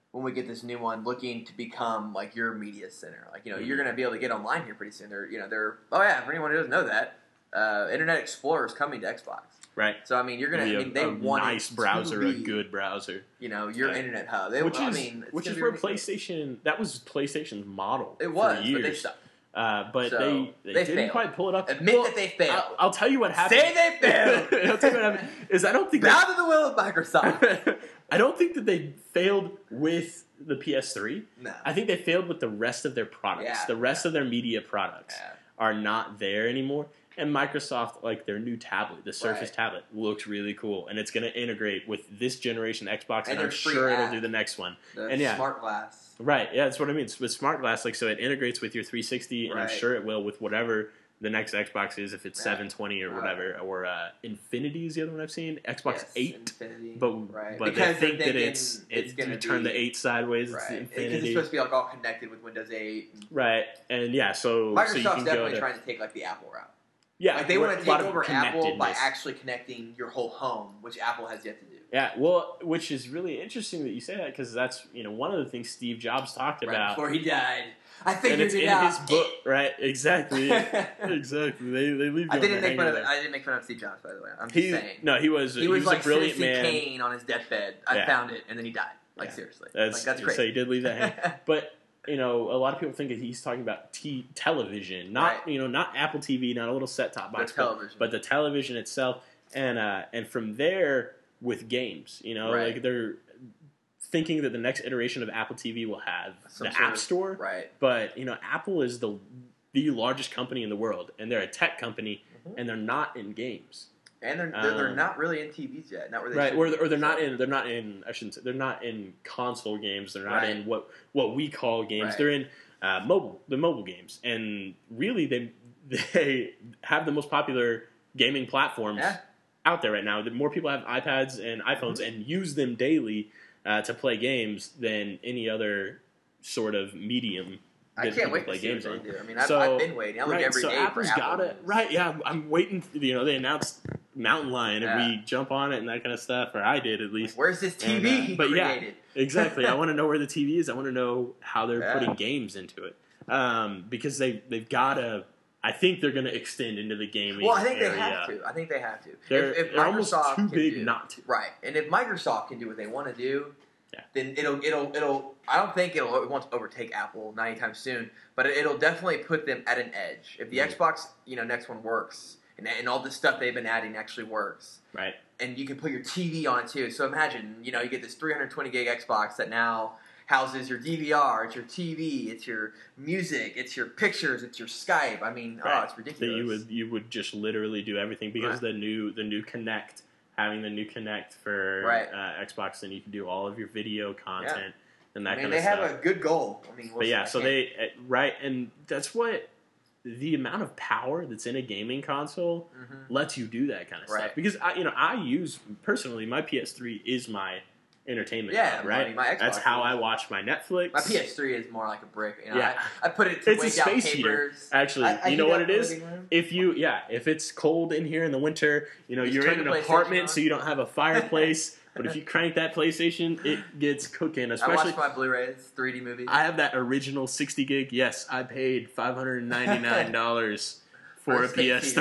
when we get this new one, looking to become like your media center. Like, you know, Mm-hmm. you're going to be able to get online here pretty soon. They're, you know, they're, oh yeah, for anyone who doesn't know that, uh, Internet Explorer is coming to Xbox. Right. So, I mean, you're going to, I mean, they a want nice it browser, to a be, good browser. you know, your Yeah. internet hub. They, Which is, I mean, it's which gonna is be where ridiculous. PlayStation, that was PlayStation's model It was, for but years. they sucked. Uh, but So, they, they, they didn't failed. quite pull it up. Admit Well, that they failed. I'll, I'll tell you what happened. Say they failed. I'll tell you what happened. Is I don't think Bow to the will of Microsoft. I don't think that they failed with the P S three. No. I think they failed with the rest of their products. Yeah. The rest of their media products Yeah. are not there anymore. And Microsoft, like their new tablet, the Surface Right. tablet, looks really cool, and it's going to integrate with this generation Xbox, and, And I'm their free sure it'll app. do the next one. The And yeah. smart glass. Right? Yeah, that's what I mean. It's with Smart Glass, like so, it integrates with your three sixty, and I'm Right. sure it will with whatever the next Xbox is, if it's Yeah. seven twenty or Uh, whatever, or uh, Infinity is the other one I've seen. Xbox Yes, eight. Infinity. But right. but because they think they're that thinking it's, it's it, going you to turn be, the eight sideways, right. it's the Because it's Infinity, supposed to be like all connected with Windows eight. And right? And yeah, so Microsoft's so you can go definitely to, trying to take like the Apple route. yeah, Like they a want to lot take of over Apple by connectedness. actually connecting your whole home, which Apple has yet to do. Yeah, well, which is really interesting that you say that because that's you know one of the things Steve Jobs talked Right about, before he died, I and figured it's it in out. his book, right? Exactly, exactly. They they leave. You I on didn't the make fun of hanger it. I didn't make fun of Steve Jobs, by the way. I'm just He saying. no, he was he, he was, was like a brilliant Citizen man. Kane on his deathbed. I Yeah. found it, and then he died. Like Yeah. seriously, That's, like that's So crazy. he did leave that hang. But you know, a lot of people think that he's talking about t- television, not Right. you know, not Apple T V, not a little set top box, The but, television. but the television itself, and uh, and from there with games, you know, Right. like they're thinking that the next iteration of Apple T V will have Some the sort App of- Store, right? but you know, Apple is the the largest company in the world, and they're a tech company, Mhm. and they're not in games. And they're they're, they're Um, not really in T Vs yet. Not where they Right, should or, be, or they're not so- in. They're not in. I shouldn't say. They're not in console games. They're not Right. in what what we call games. Right. They're in uh, mobile. The mobile games, and really, they they have the most popular gaming platforms Yeah. out there right now. The more people have iPads and iPhones Mm-hmm. and use them daily uh, to play games than any other sort of medium. I that can't people wait play to see games what on. they do. I mean, I've, So- I've been waiting. I look Right, every so day Apple's for Apple got it. news. Right, yeah, I'm, I'm waiting. You know, they announced Mountain Lion, and Yeah. we jump on it and that kind of stuff, or I did at least. Where's this T And, V uh, he but yeah. created? Exactly. I want to know where the T V is. I want to know how they're Yeah. putting games into it, um, because they they've got to. I think they're going to extend into the gaming. Well, I think area. they have to. I think they have to. They're, if, if they're almost Microsoft too can big do, not to. right, and if Microsoft can do what they want to do, Yeah. then it'll it'll it'll. I don't think it'll it won't overtake Apple not anytime soon, but it, it'll definitely put them at an edge. If the Mhm. Xbox, you know, next one works, and and all the stuff they've been adding actually works, Right. and you can put your T V on it too. So imagine, you know, you get this three hundred twenty gig Xbox that now houses your D V R, it's your T V, it's your music, it's your pictures, it's your Skype. I mean, Right. oh, it's That ridiculous. you would you would just literally do everything because Right. the new the new Connect, having the new Connect for Right. uh, Xbox, then you can do all of your video content and that I mean, kind they of have stuff. a good goal. I mean, But yeah, I so can't- they uh, right, and that's what the amount of power that's in a gaming console Mhm. lets you do that kind of Right. stuff. Because I, you know, I use personally my P S three is my entertainment. Yeah, hub, I right. mean, my Xbox that's how is- I watch my Netflix. My P S three is more like a brick. You know, Yeah. I, I put it to It's a wake out space heater. papers. Actually, I- I you know heat what up it the is? living room. If you, yeah, if it's cold in here in the winter, you know, Just you're turn in an the PlayStation apartment, on. so you don't have a fireplace. But if you crank that PlayStation, it gets cooking. I Especially, watch my Blu-rays, three D movies. I have that original sixty gig. Yes, I paid five hundred ninety-nine dollars for For a a P S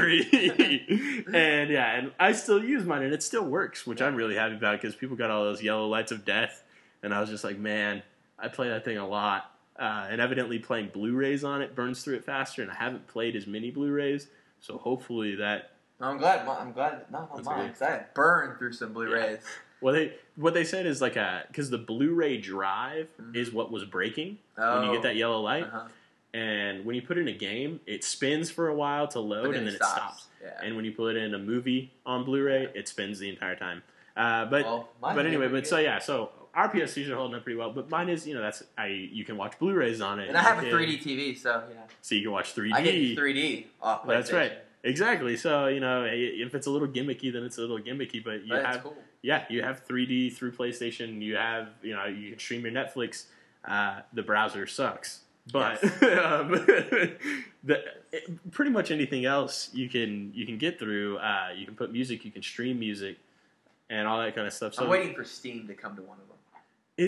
three. And yeah, and I still use mine, and it still works, which I'm really happy about because people got all those yellow lights of death. And I was just like, man, I play that thing a lot. Uh, and evidently playing Blu-rays on it burns through it faster, and I haven't played as many Blu-rays. So hopefully that... I'm glad. I'm glad not on That's mine okay. because I burned through some Blu-rays. Well, they what they said is like a... Because the Blu-ray drive Mhm. is what was breaking Oh. when you get that yellow light. Uh-huh. And when you put it in a game, it spins for a while to load, But then and then it it stops. stops. Yeah. And when you put it in a movie on Blu-ray, it spins the entire time. Uh, but Well, mine but did anyway, pretty but so good. yeah, so our P S Cs are holding up pretty well. But mine is, you know, that's I you can watch Blu-rays on it, And I have You a can- three D T V, so you know, so you can watch three D. I get three D off PlayStation. That's right. Exactly. So you know, if it's a little gimmicky, then it's a little gimmicky. But you But it's have, cool. yeah, you have three D through PlayStation. You have, you know, you can stream your Netflix. Uh, the browser sucks, but um, the, it, pretty much anything else you can you can get through. Uh, you can put music, you can stream music, and all that kind of stuff. So I'm waiting for Steam to come to one of them. it's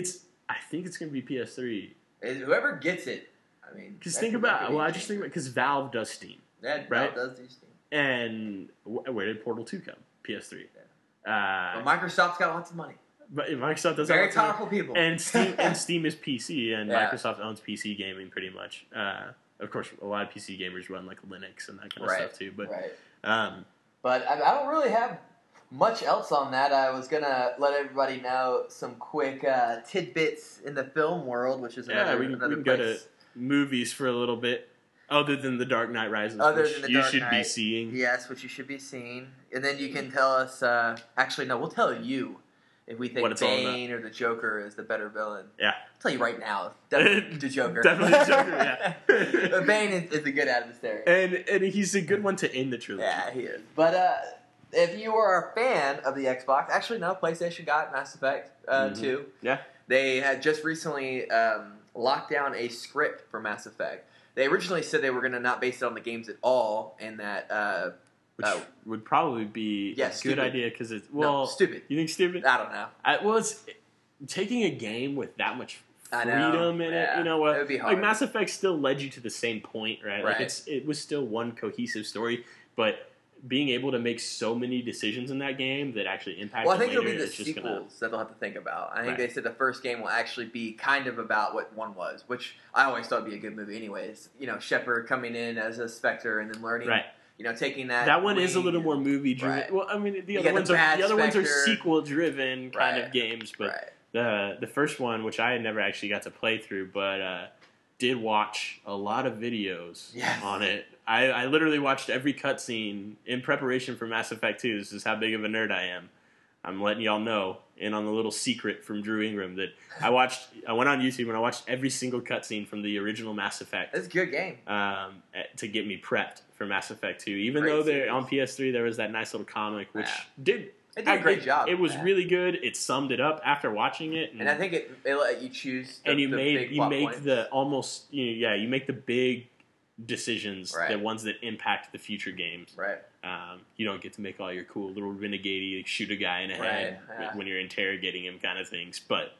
I think it's going to be P S three. And whoever gets it, I mean, because think about well, I just think about because Valve does Steam. Yeah, right? Valve does do Steam. And where did Portal two come? P S three. Yeah. Uh, but Microsoft's got lots of money. But Microsoft does very have powerful people, and Steam and Steam is P C, and yeah. Microsoft owns P C gaming pretty much. Uh, of course, a lot of P C gamers run like Linux and that kind of right. stuff too. But right. um, but I, I don't really have much else on that. I was gonna let everybody know some quick uh, tidbits in the film world, which is yeah, another we can, another we can place. go to movies for a little bit. Other than The Dark Knight Rises, Other which than the you Dark should Knight, be seeing. Yes, which you should be seeing. And then you can tell us, uh, actually, no, we'll tell you if we think Bane or the Joker is the better villain. Yeah. I'll tell you right now, definitely the Joker. Definitely the Joker, yeah. Bane is, is a good adversary. And and he's a good one to end the trilogy. Yeah, he is. But uh, if you are a fan of the Xbox, actually, no, PlayStation got Mass Effect uh, mm-hmm. two. Yeah. They had just recently um, locked down a script for Mass Effect. They originally said they were going to not base it on the games at all, and that uh, which uh, would probably be yeah, a stupid. good idea because it's well no, stupid. You think stupid? I don't know. I, well, it's taking a game with that much freedom in yeah. it. You know what? It would be hard. Like Mass Effect still led you to the same point, right? Like right. it's it was still one cohesive story, but being able to make so many decisions in that game that actually impact. Well, I think later, it'll be the it's sequels gonna... that they'll have to think about. I think right. they said the first game will actually be kind of about what one was, which I always thought would be a good movie. Anyways, you know, Shepard coming in as a Spectre and then learning, right. you know, taking that. That one is a little more movie driven. Right. Well, I mean, the you other ones the are the other Spectre. ones are sequel driven kind right. of games, but right. the the first one, which I had never actually got to play through, but uh, did watch a lot of videos yes. on it. I, I literally watched every cutscene in preparation for Mass Effect two. This is how big of a nerd I am. I'm letting y'all know, and on the little secret from Drew Ingram, that I watched. I went on YouTube and I watched every single cutscene from the original Mass Effect. It's a good game. Um, to get me prepped for Mass Effect two. Even Great though they series. on P S three there was that nice little comic, which yeah. did it did a great it, job. It was yeah. really good. It summed it up after watching it, and, and I think it, it let you choose. The, and you the made big you plot make points. the almost you know, yeah you make the big decisions, right. the ones that impact the future games. Right. Um, you don't get to make all your cool little renegade, like shoot a guy in the right. head yeah. when you're interrogating him, kind of things. But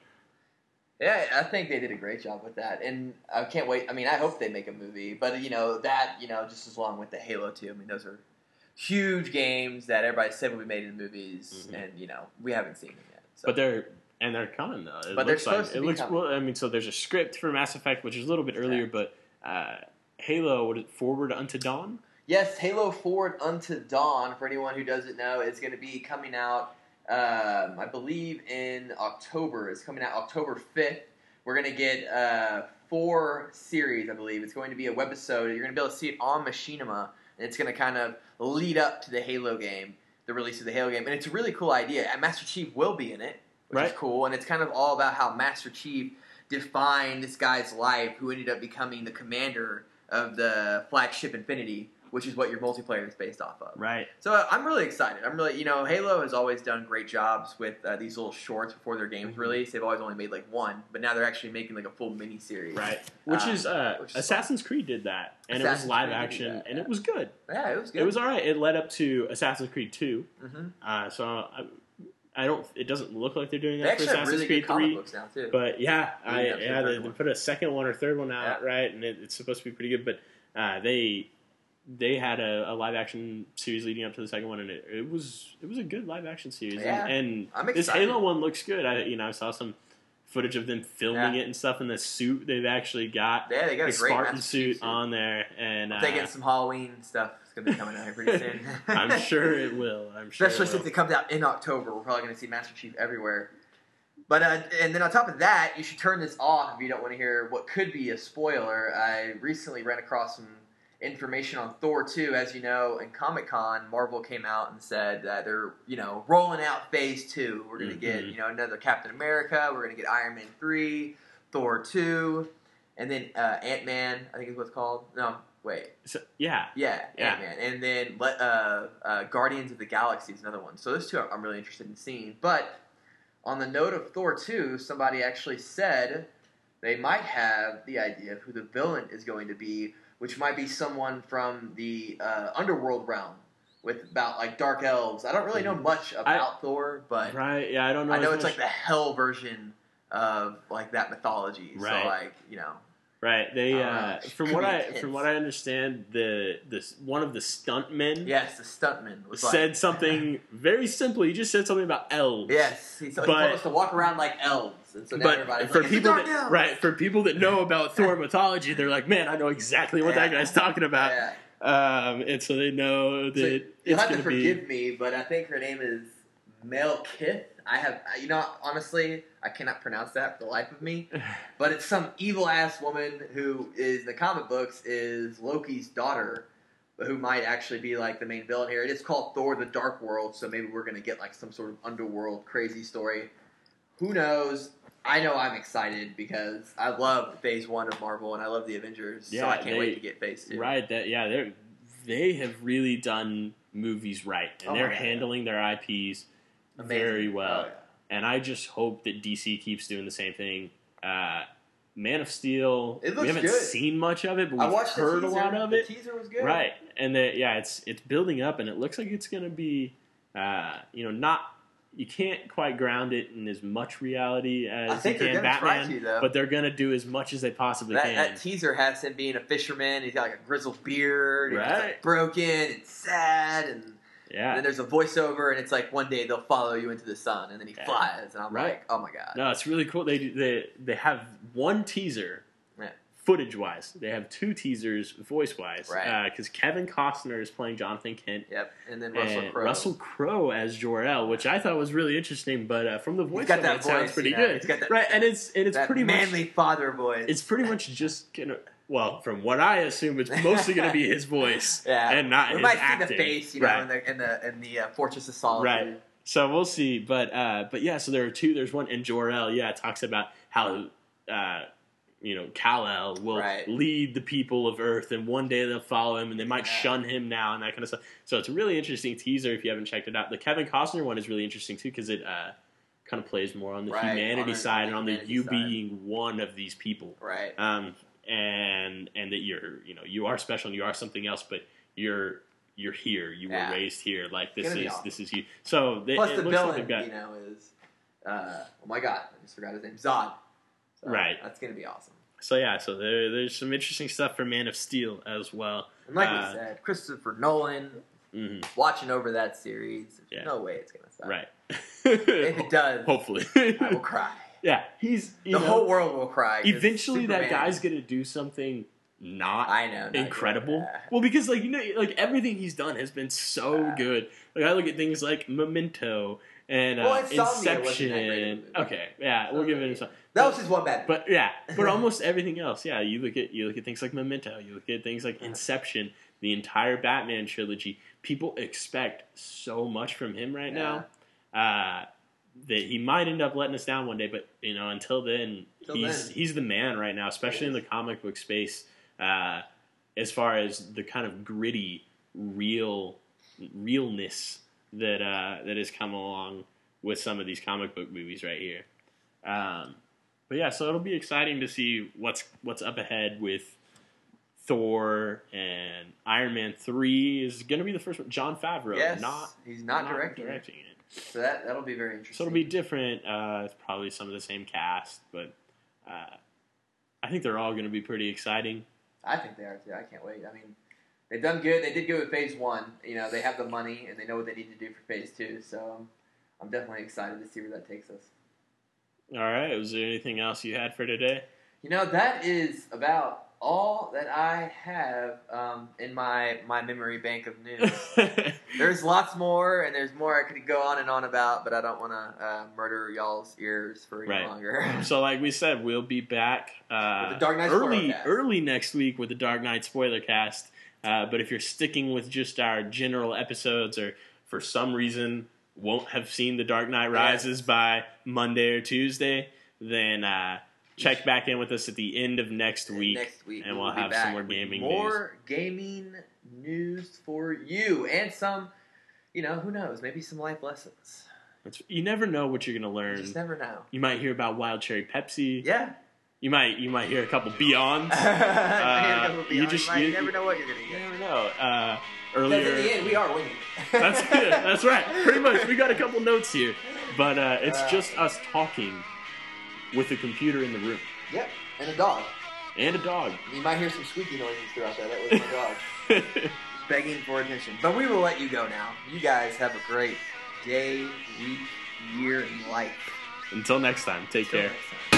yeah, I think they did a great job with that, and I can't wait. I mean, I hope they make a movie, but you know that you know just as long with the Halo two. I mean, those are huge games that everybody said would be made in movies, mm-hmm. and you know we haven't seen them yet. So. But they're and they're coming though. It but they're looks supposed like, to it be looks coming. well. I mean, so there's a script for Mass Effect, which is a little bit earlier, yeah. but uh, Halo, what is it, Forward Unto Dawn? Yes, Halo Forward Unto Dawn, for anyone who doesn't know, is going to be coming out, um, I believe, in October. It's coming out October fifth. We're going to get uh, four series, I believe. It's going to be a webisode. You're going to be able to see it on Machinima, and it's going to kind of lead up to the Halo game, the release of the Halo game. And it's a really cool idea. And Master Chief will be in it, which right. is cool. And it's kind of all about how Master Chief defined this guy's life, who ended up becoming the commander of the flagship Infinity, which is what your multiplayer is based off of. Right. So uh, I'm really excited. I'm really, you know, Halo has always done great jobs with uh, these little shorts before their games mm-hmm. release. They've always only made like one, but now they're actually making like a full mini series. Right. Which um, is, uh, which is Assassin's fun. Creed did that, and Assassin's it was live Creed action, that, and yeah. it was good. Yeah, it was good. It was all right. It led up to Assassin's Creed two. Mm-hmm. Uh, so I, I don't. It doesn't look like they're doing They that for actually have Assassin's really Creed good comic three. books now too. But yeah, I, Leading up to yeah, the they, third they one. put a second one or third one out, Yeah. right? And it, it's supposed to be pretty good. But uh, they they had a, a live action series leading up to the second one, and it, it was it was a good live action series. Yeah. And, and I'm this excited. Halo one looks good. I you know I saw some footage of them filming Yeah. it and stuff in the suit they've actually got. Yeah, they got the a great Spartan Master suit Chief suit. on there, and I'm uh, taking some Halloween stuff. It's gonna be coming out here pretty soon. I'm sure it will. I'm sure, Especially it since will. it comes out in October, we're probably going to see Master Chief everywhere. But uh, and then on top of that, you should turn this off if you don't want to hear what could be a spoiler. I recently ran across some information on Thor two. As you know, in Comic-Con, Marvel came out and said that they're, you know, rolling out Phase two. We're going to Mm-hmm. get, you know, another Captain America. We're going to get Iron Man three, Thor two, and then uh, Ant-Man, I think is what it's called. No, wait. So, yeah. Yeah, Yeah. Ant-Man. And then uh, uh, Guardians of the Galaxy is another one. So those two I'm really interested in seeing. But on the note of Thor two, somebody actually said they might have the idea of who the villain is going to be, which might be someone from the uh, underworld realm with about like dark elves. I don't really know much about I, Thor, but right, yeah, I don't know. I know as it's much. like the hell version of like that mythology. Right. So like you know. Right. They I uh, don't know. from what I Creative from hits. what I understand, the this one of the stuntmen Yes, the stuntman was said like, something very simple. He just said something about elves. Yes, he's, so he But- told us to walk around like elves, and so now But everybody's for like, "It's people the dark that, elves!" right, for people that know about Thor mythology, they're like, man, I know exactly what that Yeah. guy's talking about. Yeah. Um, and so they know that So it's you'll have going to to be. forgive me, but I think her name is Mel Kith. I have, you know, honestly, I cannot pronounce that for the life of me. But it's some evil ass woman who is in the comic books is Loki's daughter, but who might actually be like the main villain here. It is called Thor: The Dark World, so maybe we're gonna get like some sort of underworld crazy story. Who knows? I know I'm excited because I love Phase One of Marvel and I love the Avengers, so Yeah, I can't they- wait to get Phase Two. Right, that yeah, they they have really done movies right, and Oh my they're God, handling their I Ps Amazing. very well. Oh, yeah. And I just hope that D C keeps doing the same thing. Uh, Man of Steel, It we looks haven't good. seen much of it, but I we've watched heard the a teaser. lot of the it. teaser was good. Right, and the, yeah, it's it's building up, and it looks like it's going to be, uh, you know, not you can't quite ground it in as much reality as I think you they're can gonna try Batman, to, though. but they're going to do as much as they possibly That, can. that teaser has him being a fisherman. He's got like a grizzled beard. And he's Right. like broken and sad. And, and yeah, then there's a voiceover, and it's like one day they'll follow you into the sun, and then he Yeah. flies. And I'm Right. like, oh my god. no, it's really cool. They do- they they have one teaser. Yeah. Footage wise, they have two teasers voice wise, Right. Because Kevin Costner is playing Jonathan Kent, Yep. And then Russell and Crowe. Russell Crowe as Jor-El, which I thought was really interesting. But uh, from the voice, He's got of that it, it sounds voice, pretty you know, good, he's got that- right? And it's and it's that pretty manly much father voice. it's pretty much just gonna well, from what I assume, it's mostly gonna be his voice, yeah. and not we his might acting. see the face, you know, right? in the in the in the uh, Fortress of Solitude. Right. So we'll see, but uh, but yeah, so there are two. There's one, and Jor-El, yeah, it talks about how uh, you know Kal-El will Right. lead the people of Earth, and one day they'll follow him, and they might Yeah. shun him now, and that kind of stuff. So it's a really interesting teaser if you haven't checked it out. The Kevin Costner one is really interesting too because it uh, kind of plays more on the Right, humanity on the- side on the and on the humanity you side. being one of these people, Right. um, and and that you're you know you are special and you are something else, but you're you're here. You Yeah. were raised here. Like this Gonna be is awesome. this is you. So they, Plus it the looks like villain, they've got you know, is uh, oh my god, I just forgot his name, Zod. So Right. That's gonna be awesome. So yeah, so there, there's some interesting stuff for Man of Steel as well. And like Uh, we said, Christopher Nolan Mhm. watching over that series. There's Yeah. no way it's gonna stop. Right. If it does, Hopefully. I will cry. Yeah, he's you The know, whole world will cry. 'cause eventually that Superman- guy's gonna do something not I know, not incredible. good. Well, because like you know, like everything he's done has been so Yeah. good. Like I look at things like Memento and uh, Well, Insomnia wasn't that Inception. great of a movie. Okay, yeah, we'll give it some. That was his one bad. But yeah, but almost everything else, yeah. You look at you look at things like Memento, you look at things like Inception, the entire Batman trilogy. People expect so much from him right now uh, that he might end up letting us down one day. But you know, until then, Till he's then. he's the man right now, especially in the comic book space. Uh, as far as the kind of gritty, real realness that uh, that has come along with some of these comic book movies right here. Um, but yeah, so it'll be exciting to see what's what's up ahead with Thor and Iron Man three is going to be the first one. John Favreau, Yes, not he's not, directing. it. directing it. So that that'll be very interesting. So it'll be different. Uh, it's probably some of the same cast, but uh, I think they're all going to be pretty exciting. I think they are too. I can't wait. I mean, they've done good. They did good with Phase One. You know, they have the money and they know what they need to do for Phase Two. So um, I'm definitely excited to see where that takes us. All right. Was there anything else you had for today? You know, that is about all that I have um, in my my memory bank of news. There's lots more, and there's more I could go on and on about, but I don't want to uh, murder y'all's ears for any Right. longer. So, like we said, we'll be back uh, With the Dark Knight early, spoiler cast. early next week with the Dark Knight spoiler cast. Uh, but if you're sticking with just our general episodes, or for some reason won't have seen the Dark Knight Rises by Monday or Tuesday, then uh, check back in with us at the end of next week, Next week, and we we'll will be have back some more with gaming more gaming news for you, and some, you know, who knows, maybe some life lessons. news. It's, you never know what you're going to You learn. just never know. You might hear about Wild Cherry Pepsi. Yeah. You might you might hear a couple Beyonds. Uh, you you just- might you- never know what you're gonna You get. never know. Uh, Because earlier, in the end, we are winning. that's good. That's right. Pretty much, we got a couple notes here, but uh, it's Uh, just us talking with a computer in the room. Yep, and a dog. And a dog. You might hear some squeaky noises throughout that. That was my dog. Begging for attention. But we will let you go now. You guys have a great day, week, year, and life. Until next time, take Until care. next time.